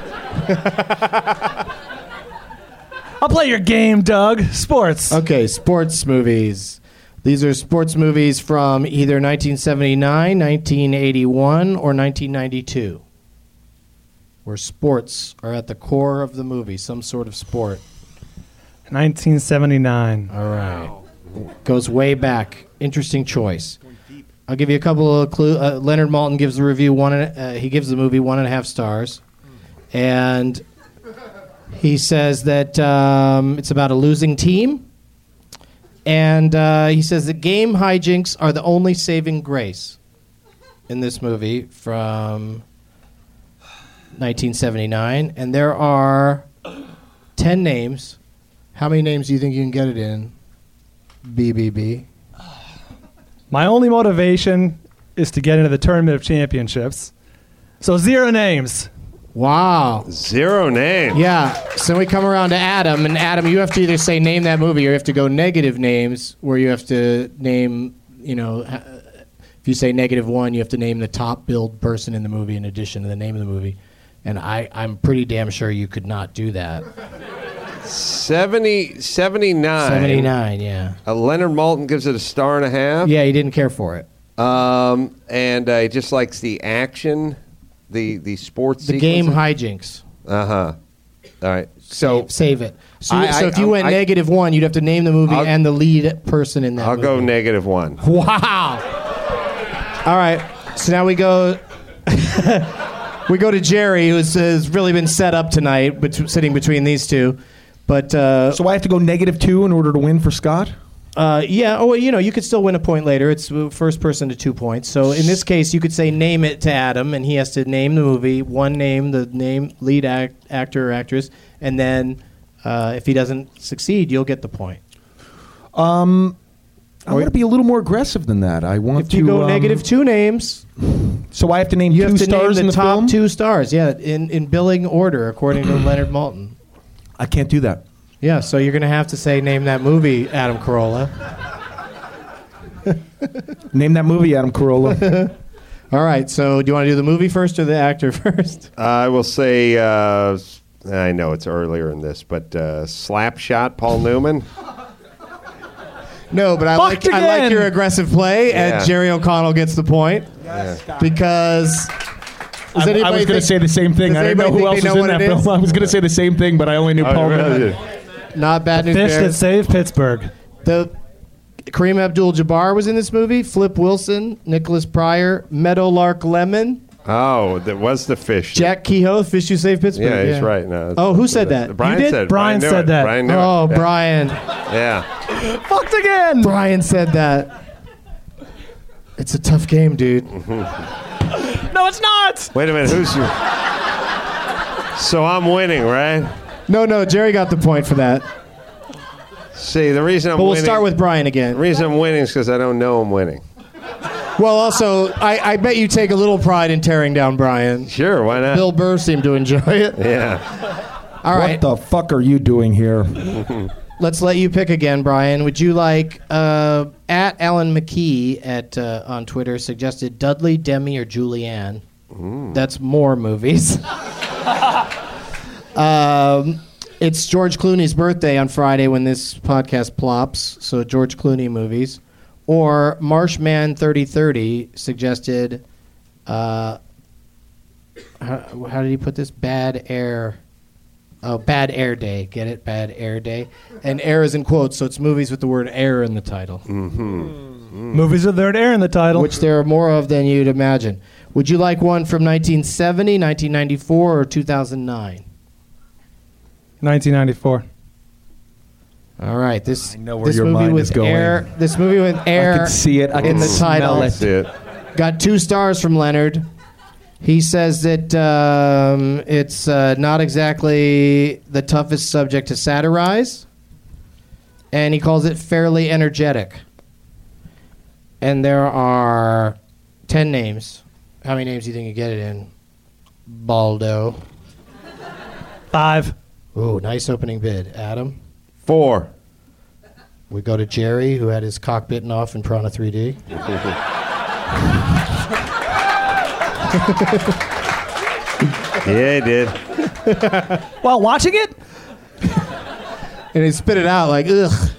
I'll play your game, Doug. Sports. Okay, sports movies. These are sports movies from either nineteen seventy-nine, nineteen eighty-one, or nineteen ninety-two. Where sports are at the core of the movie, some sort of sport. nineteen seventy-nine. All right. Goes way back. Interesting choice. I'll give you a couple of clues. Uh, Leonard Maltin gives the review one. And, uh, he gives the movie one and a half stars, and he says that um, it's about a losing team, and uh, he says that game hijinks are the only saving grace in this movie from nineteen seventy-nine, and there are ten names. How many names do you think you can get it in? B B B. My only motivation is to get into the Tournament of Championships. So zero names. Wow. Zero names. Yeah. So we come around to Adam, and Adam, you have to either say name that movie, or you have to go negative names, where you have to name, you know, uh, if you say negative one, you have to name the top billed person in the movie in addition to the name of the movie. And I, I'm pretty damn sure you could not do that. seventy, seventy-nine. seventy-nine, yeah. Uh, Leonard Maltin gives it a star and a half. Yeah, he didn't care for it. Um, and uh, he just likes the action, the the sports. The game hijinks. Uh huh. All right. So Save, save it. So, I- so I- if you I- went I- negative one, you'd have to name the movie I'll- and the lead person in that I'll movie. go negative one. Wow. All right. So now we go. we go to Jerry, who's has really been set up tonight, bet- sitting between these two. But uh, So I have to go negative two in order to win for Scott? uh, yeah. Oh, well, you know, you could still win a point later. It's uh, first person to two points. So in this case, you could say name it to Adam, and he has to name the movie, one name, the name, lead act, actor or actress, and then uh, if he doesn't succeed, you'll get the point. Um, I want to be a little more aggressive than that. I want If to you go um, negative two names, So I have to name you two have to stars name in the the top film. two stars. Yeah, in in billing order according to Leonard Maltin. I can't do that. Yeah, so you're going to have to say name that movie, Adam Carolla. Name that movie, Adam Carolla. All right, so do you want to do the movie first or the actor first? I will say. Uh, I know it's earlier in this, but uh, Slapshot, Paul Newman. No, but I like Fucked I like again. your aggressive play, Yeah. and Jerry O'Connell gets the point because. Does I, I anybody was going to think- say the same thing. does I didn't know anybody who else think they was know in what that it is? film. I was going to say the same thing, but I only knew Oh, Paul really? Newman. Not bad news Fish that bears. saved Pittsburgh. The Kareem Abdul-Jabbar was in this movie. Flip Wilson, Nicholas Pryor, Meadowlark Lemon, Oh, that was the fish. Jack Kehoe, Fish You Save Pittsburgh. Yeah, he's right. No, Oh, who said that? Brian You did? said. Brian knew said it. that. Brian knew Oh, it. Yeah. Brian. Yeah. Fucked again. Brian said that. It's a tough game, dude. No, it's not. Wait a minute. Who's your? So I'm winning, right? No, no, Jerry got the point for that. See, the reason I'm But we'll winning. start with Brian The again. reason I'm winning is because I don't know I'm winning. Well, also, I, I bet you take a little pride in tearing down Brian. Sure, why not? Bill Burr seemed to enjoy it. Yeah. All right. What the fuck are you doing here? Let's let you pick again, Brian. Would you like uh, at Alan McKee at uh, on Twitter suggested Dudley, Demi, or Julianne? Mm. That's more movies. um, it's George Clooney's birthday on Friday when this podcast plops, so George Clooney movies. Or Marshman thirty thirty suggested, uh, how, how did he put this? Bad Air. Oh, Bad Air Day. Get it? Bad Air Day. And air is in quotes, so it's movies with the word air in the title. Mm-hmm. Mm. Movies with the word air in the title. Which there are more of than you'd imagine. Would you like one from nineteen seventy, nineteen ninety-four, or two thousand nine? nineteen ninety-four. All right. This, I know where this your movie mind with is going. Air, this movie with air I can see it. I in can the smell title. it. See it. Got two stars from Leonard. He says that um, it's uh, not exactly the toughest subject to satirize, and he calls it fairly energetic. And there are ten names. How many names do you think you get it in? Baldo. Five. Ooh, nice opening bid. Adam? Four. We go to Jerry, who had his cock bitten off in Piranha three D. Yeah, he did. While watching it? And he spit it out like, ugh.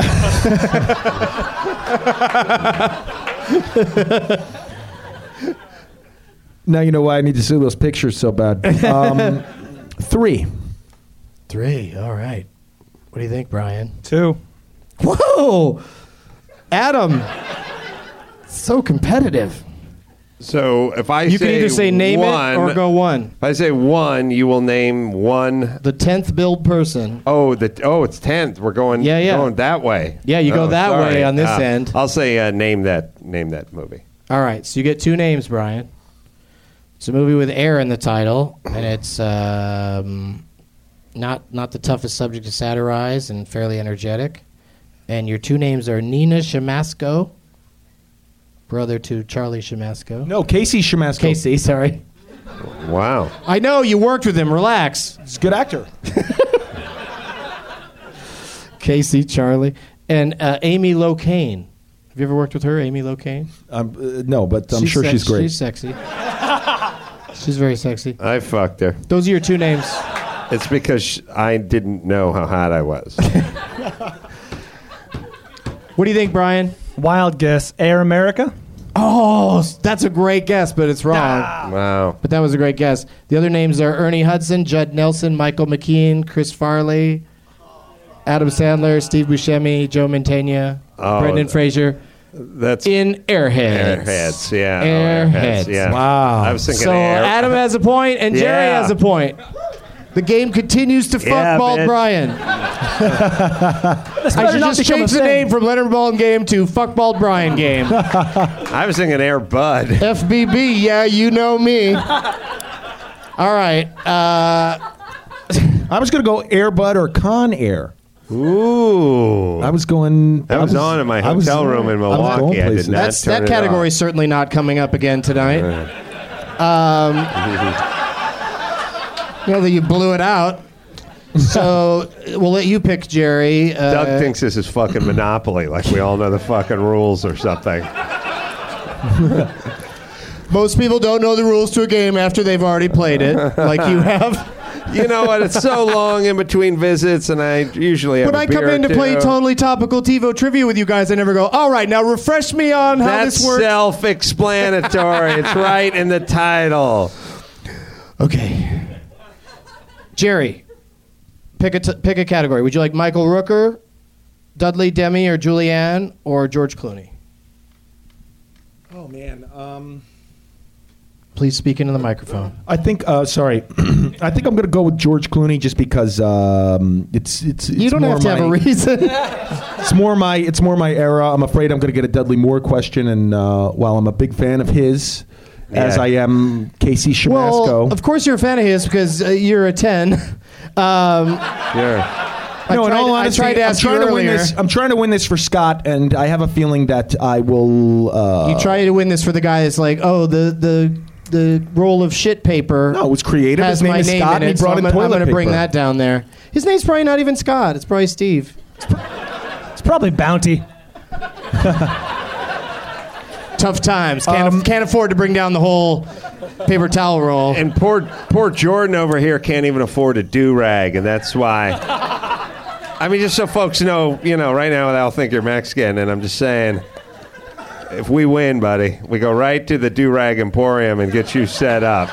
Now you know why I need to see those pictures so bad. Um, three. Three, all right. What do you think, Brian? Two. Whoa! Adam! So competitive. So if I You say can either say name one, it or go one. If I say one, you will name one. The tenth billed person. Oh, the oh, it's tenth. We're going. Yeah, yeah. Going that way. Yeah, you go Oh, that sorry. way on this Uh, end. I'll say uh, name that name that movie. All right, so you get two names, Brian. It's a movie with air in the title, and it's um, not not the toughest subject to satirize and fairly energetic. And your two names are Nina Shamasco, brother to Charlie Shamasco. No, Casey Shamasco. Casey, sorry. Wow. I know, you worked with him. Relax. He's a good actor. Casey, Charlie. And uh, Amy Locane. Have you ever worked with her, Amy Locane? Um, uh, no, but I'm She's sure sex- she's great. She's sexy. She's very sexy. I fucked her. Those are your two names. It's because sh- I didn't know how hot I was. What do you think, Brian? Wild guess. Air America? Oh, that's a great guess, but it's wrong. Wow. But that was a great guess. The other names are Ernie Hudson, Judd Nelson, Michael McKean, Chris Farley, Adam Sandler, Steve Buscemi, Joe Mantegna, Oh, Brendan Fraser. That's in Airheads. Airheads, yeah. Airheads. Oh, yeah. Wow. I was thinking so air- Adam has a point and Jerry Yeah. has a point. The game continues to Yeah, fuck Bald bitch. Brian. I should just change the name from Leonard Bald Game to Fuck Bald Brian Game. I was thinking Air Bud. F B B, yeah, you know me. All right. Uh, I was going to go Air Bud or Con Air. Ooh. I was going. That I was on in my I was- hotel room in I was going Milwaukee. I did places. not that's, turn that it category is off. certainly not coming up again tonight. Um, well, you blew it out. So we'll let you pick, Jerry. Uh, Doug thinks this is fucking Monopoly, like we all know the fucking rules or something. Most people don't know the rules to a game after they've already played it, like you have. You know what? It's so long in between visits, and I usually have When a I come beer in to or play two. totally topical TiVo trivia with you guys, I never go, all right, now refresh me on how That's this works. self-explanatory. It's right in the title. Okay. Jerry, pick a, t- pick a category. Would you like Michael Rooker, Dudley Demi, or Julianne, or George Clooney? Oh man. Um, Please speak into the microphone. I think. Uh, sorry. I think I'm going to go with George Clooney just because um, it's it's. it's You don't more have to my, have a reason. It's more my it's more my era. I'm afraid I'm going to get a Dudley Moore question, and uh, while I'm a big fan of his, as Yeah. I am Casey Shamasco. Well, of course you're a fan of his because uh, you're a ten. Um, Yeah. I no, in tried- all I honesty, tried to I'm ask you trying to win earlier. this. I'm trying to win this for Scott, and I have a feeling that I will. Uh, You try to win this for the guy that's like, oh, the the the roll of shit paper. No, it was creative. Has His name my is name Scott, in and he it, so brought I'm, in gonna- I'm toilet gonna bring paper. that down there. His name's probably not even Scott. It's probably Steve. It's probably Bounty. Tough times. Can't, Um, can't afford to bring down the whole paper towel roll. And poor poor Jordan over here can't even afford a do-rag, and that's why. I mean, just so folks know, you know, right now they'll think you're Mexican, and I'm just saying, if we win, buddy, we go right to the do-rag emporium and get you set up.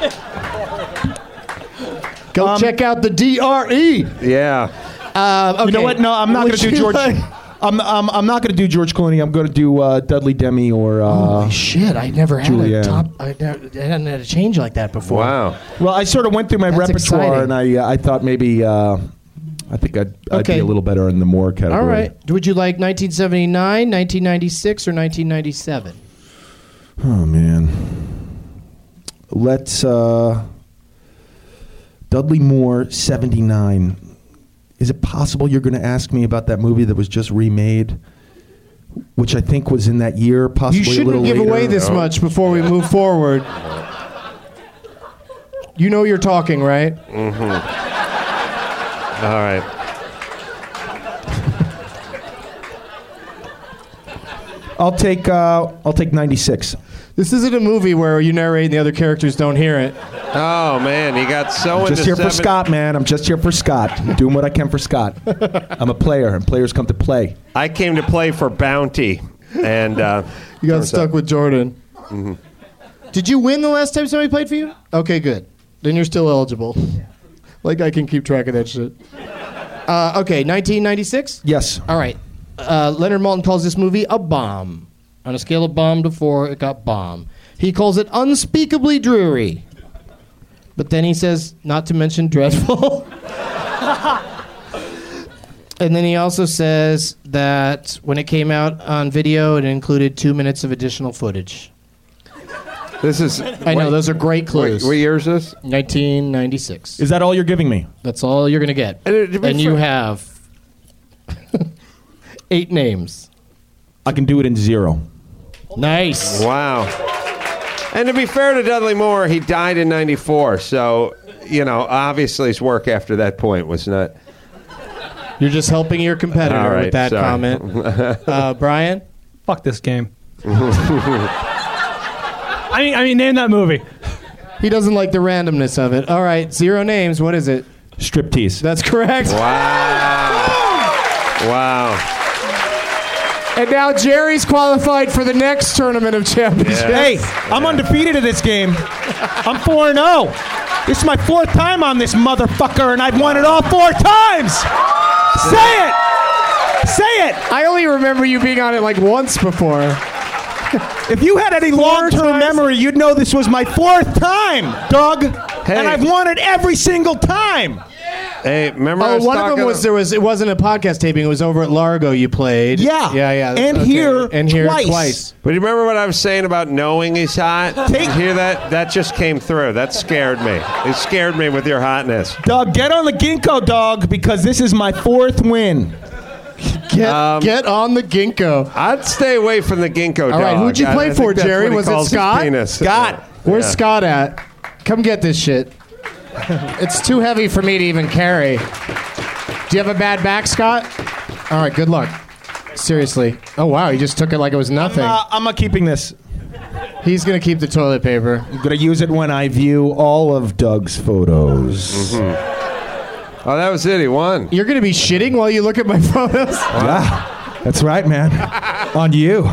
Go Um, check out the D R E. Yeah. Uh, okay. You know what? No, I'm not going Would to do you George. like- I'm, I'm I'm not going to do George Clooney. I'm going to do uh, Dudley Demi or. Uh, Holy shit! I never had Julianne. a top. I, never, I hadn't had a change like that before. Wow. Well, I sort of went through my That's repertoire, exciting. and I uh, I thought maybe uh, I think I'd, I'd Okay. be a little better in the more category. All right. Would you like nineteen seventy-nine, nineteen ninety-six, or nineteen ninety-seven? Oh man. Let's uh, Dudley Moore seventy-nine. Is it possible you're going to ask me about that movie that was just remade, which I think was in that year, possibly You a shouldn't little give later? away this No. much before we move forward. You know you're talking, right? Mm-hmm. All right. I'll take uh, I'll take ninety-six. This isn't a movie where you narrate and the other characters don't hear it. Oh man, you got so I'm into just here for seven- Scott, man. I'm just here for Scott. I'm doing what I can for Scott. I'm a player, and players come to play. I came to play for Bounty, and uh, You got turns stuck out- with Jordan. Mm-hmm. Did you win the last time somebody played for you? Okay, good. Then you're still eligible. Like I can keep track of that shit. Uh, okay, nineteen ninety-six? Yes. All right. Uh, Leonard Maltin calls this movie a bomb. On a scale of bomb to four, it got bomb. He calls it unspeakably dreary. But then he says, not to mention dreadful. And then he also says that when it came out on video, it included two minutes of additional footage. This is. I know, those are great clues. What, what year is this? nineteen ninety-six. Is that all you're giving me? That's all you're going to get. And, it- to be And you fair- have eight names. I can do it in zero. Nice. Wow. And to be fair to Dudley Moore, he died in ninety-four, so, you know, obviously his work after that point was not. You're just helping your competitor All right, with that sorry. comment. Uh, Brian? Fuck this game. I mean, I mean, name that movie. He doesn't like the randomness of it. All right, zero names. What is it? Striptease. That's correct. Wow. Wow. And now Jerry's qualified for the next tournament of championships. Hey, I'm undefeated in this game. I'm four and oh. This is my fourth time on this motherfucker, and I've won it all four times. Say it. Say it. I only remember you being on it like once before. If you had any long-term memory, you'd know this was my fourth time, Doug. Hey. And I've won it every single time. Hey, remember I Oh, was one of talking them was there was it wasn't a podcast taping. It was over at Largo. You played. Yeah. yeah, yeah. And okay. here and here twice. twice. But you remember what I was saying about knowing he's hot? Take- You hear that? That just came through. That scared me. It scared me with your hotness. Doug, get on the ginkgo, dog, because this is my fourth win. Get Um, get on the ginkgo. I'd stay away from the ginkgo dog. All right, who'd you I- play I for, think that's Jerry? what he Was it calls his Scott? penis. Scott. Where's Yeah. Scott at? Come get this shit. It's too heavy for me to even carry. Do you have a bad back, Scott? All right, good luck. Seriously. Oh, wow, he just took it like it was nothing. Uh, I'm not keeping this. He's going to keep the toilet paper. I'm going to use it when I view all of Doug's photos. Mm-hmm. Oh, that was it. He won. You're going to be shitting while you look at my photos? Yeah, that's right, man. On you.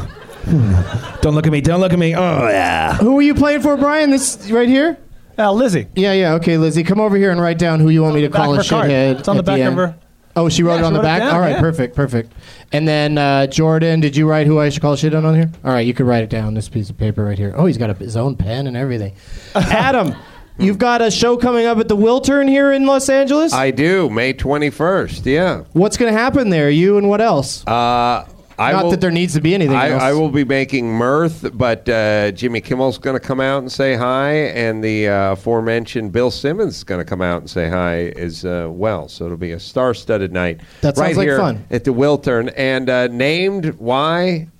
Don't look at me. Don't look at me. Oh, yeah. Who are you playing for, Brian? This right here? Uh, Lizzie. Yeah, yeah. Okay, Lizzie, come over here and write down who you want me to Back call a of her card. shithead. It's on the at back of end. her. Oh, she wrote Yeah, it on she the wrote it back? down, All right, yeah. perfect, perfect. And then, uh, Jordan, did you write who I should call a shithead on here? All right, you could write it down, this piece of paper right here. Oh, he's got a, his own pen and everything. Adam, you've got a show coming up at the Wiltern here in Los Angeles? I do. May twenty-first. Yeah. What's going to happen there? You and what else? Uh, I Not will, that there needs to be anything I, else. I will be making mirth, but uh, Jimmy Kimmel's going to come out and say hi, and the uh, aforementioned Bill Simmons is going to come out and say hi as uh, well. So it'll be a star-studded night. That sounds right like here fun. at the Wiltern, and uh, named why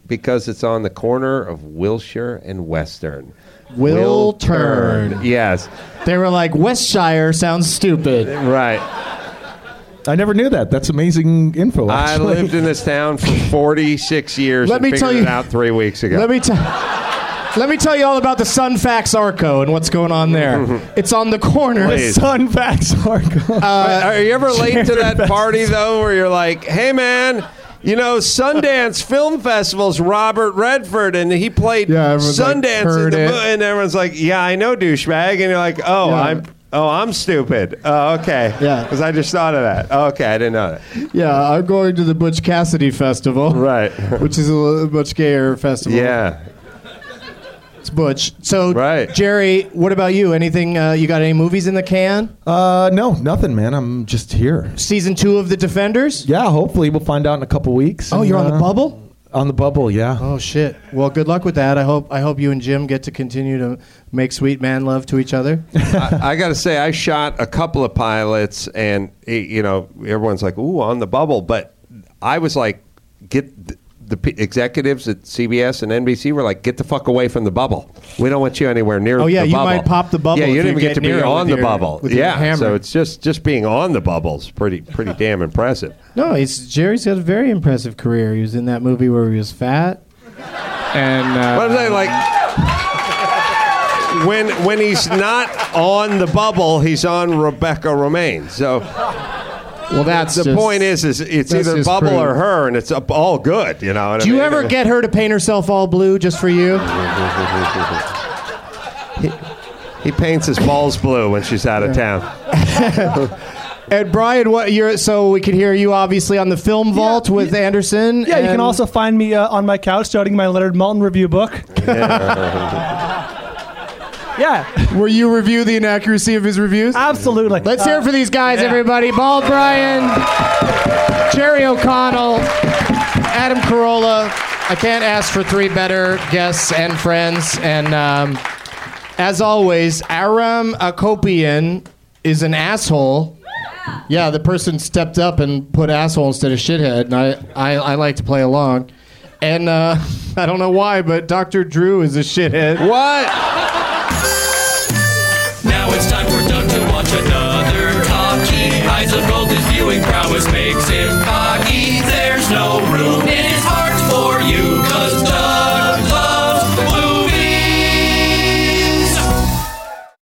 because it's on the corner of Wilshire and Western. Will turn. Yes. They were like, Westshire sounds stupid. Right. I never knew that. That's amazing info. I Actually. lived in this town for forty-six years Let and me figured tell you- it out three weeks ago. Let me tell. Let me tell you all about the Sunfax Arco and what's going on there. It's on the corner. Please. Sunfax Arco. Uh, Are you ever late to that party, though, where you're like, hey, man, you know, Sundance Film Festival's Robert Redford, and he played Yeah, everyone's like, Sundance heard in the it. mo-, and everyone's like, yeah, I know, douchebag. And you're like, oh, Yeah. I'm... Oh, I'm stupid. Oh, okay. Yeah. Because I just thought of that. Oh, okay, I didn't know that. Yeah, I'm going to the Butch Cassidy Festival. Right. Which is a little much gayer festival. Yeah. It's Butch. So, Right. Jerry, what about you? Anything, uh, you got any movies in the can? Uh, no, nothing, man. I'm just here. Season two of The Defenders? Yeah, hopefully we'll find out in a couple weeks. Oh, and, you're on the uh, bubble? On the bubble, yeah. Oh, shit. Well, good luck with that. I hope I hope you and Jim get to continue to make sweet man love to each other. I, I got to say, I shot a couple of pilots, and eh, you know, everyone's like, "Ooh, on the bubble," but I was like, "Get the, the p- executives at C B S and N B C were like, get the fuck away from the bubble. We don't want you anywhere near." Oh, yeah, the you bubble. might pop the bubble Yeah, you if didn't you even get get to be near it on with the your- bubble. with your Yeah, hammer. so it's just just being on the bubble's pretty pretty damn impressive. No, he's Jerry's got a very impressive career. He was in that movie where he was fat. And uh, What is that like? When when he's not on the bubble, he's on Rebecca Romaine. So well, that's the just- point is, is it's that's either just bubble crude. or her, and it's up all good. You know. What Do I you mean? ever get her to paint herself all blue just for you? he, he paints his balls blue when she's out of town. And Brian, what you're so we can hear you obviously on the Film Vault with Anderson. Yeah, you can and- also find me uh, on my couch studying my Leonard Maltin review book. Yeah. Will you review the inaccuracy of his reviews? Absolutely. Let's Uh, hear it for these guys, yeah. everybody. Bald Brian, Jerry O'Connell, Adam Carolla. I can't ask for three better guests and friends. And um, as always, Aram Akopian is an asshole. Yeah, the person stepped up and put asshole instead of shithead, and I, I, I like to play along. And uh, I don't know why, but Doctor Drew is a shithead. What?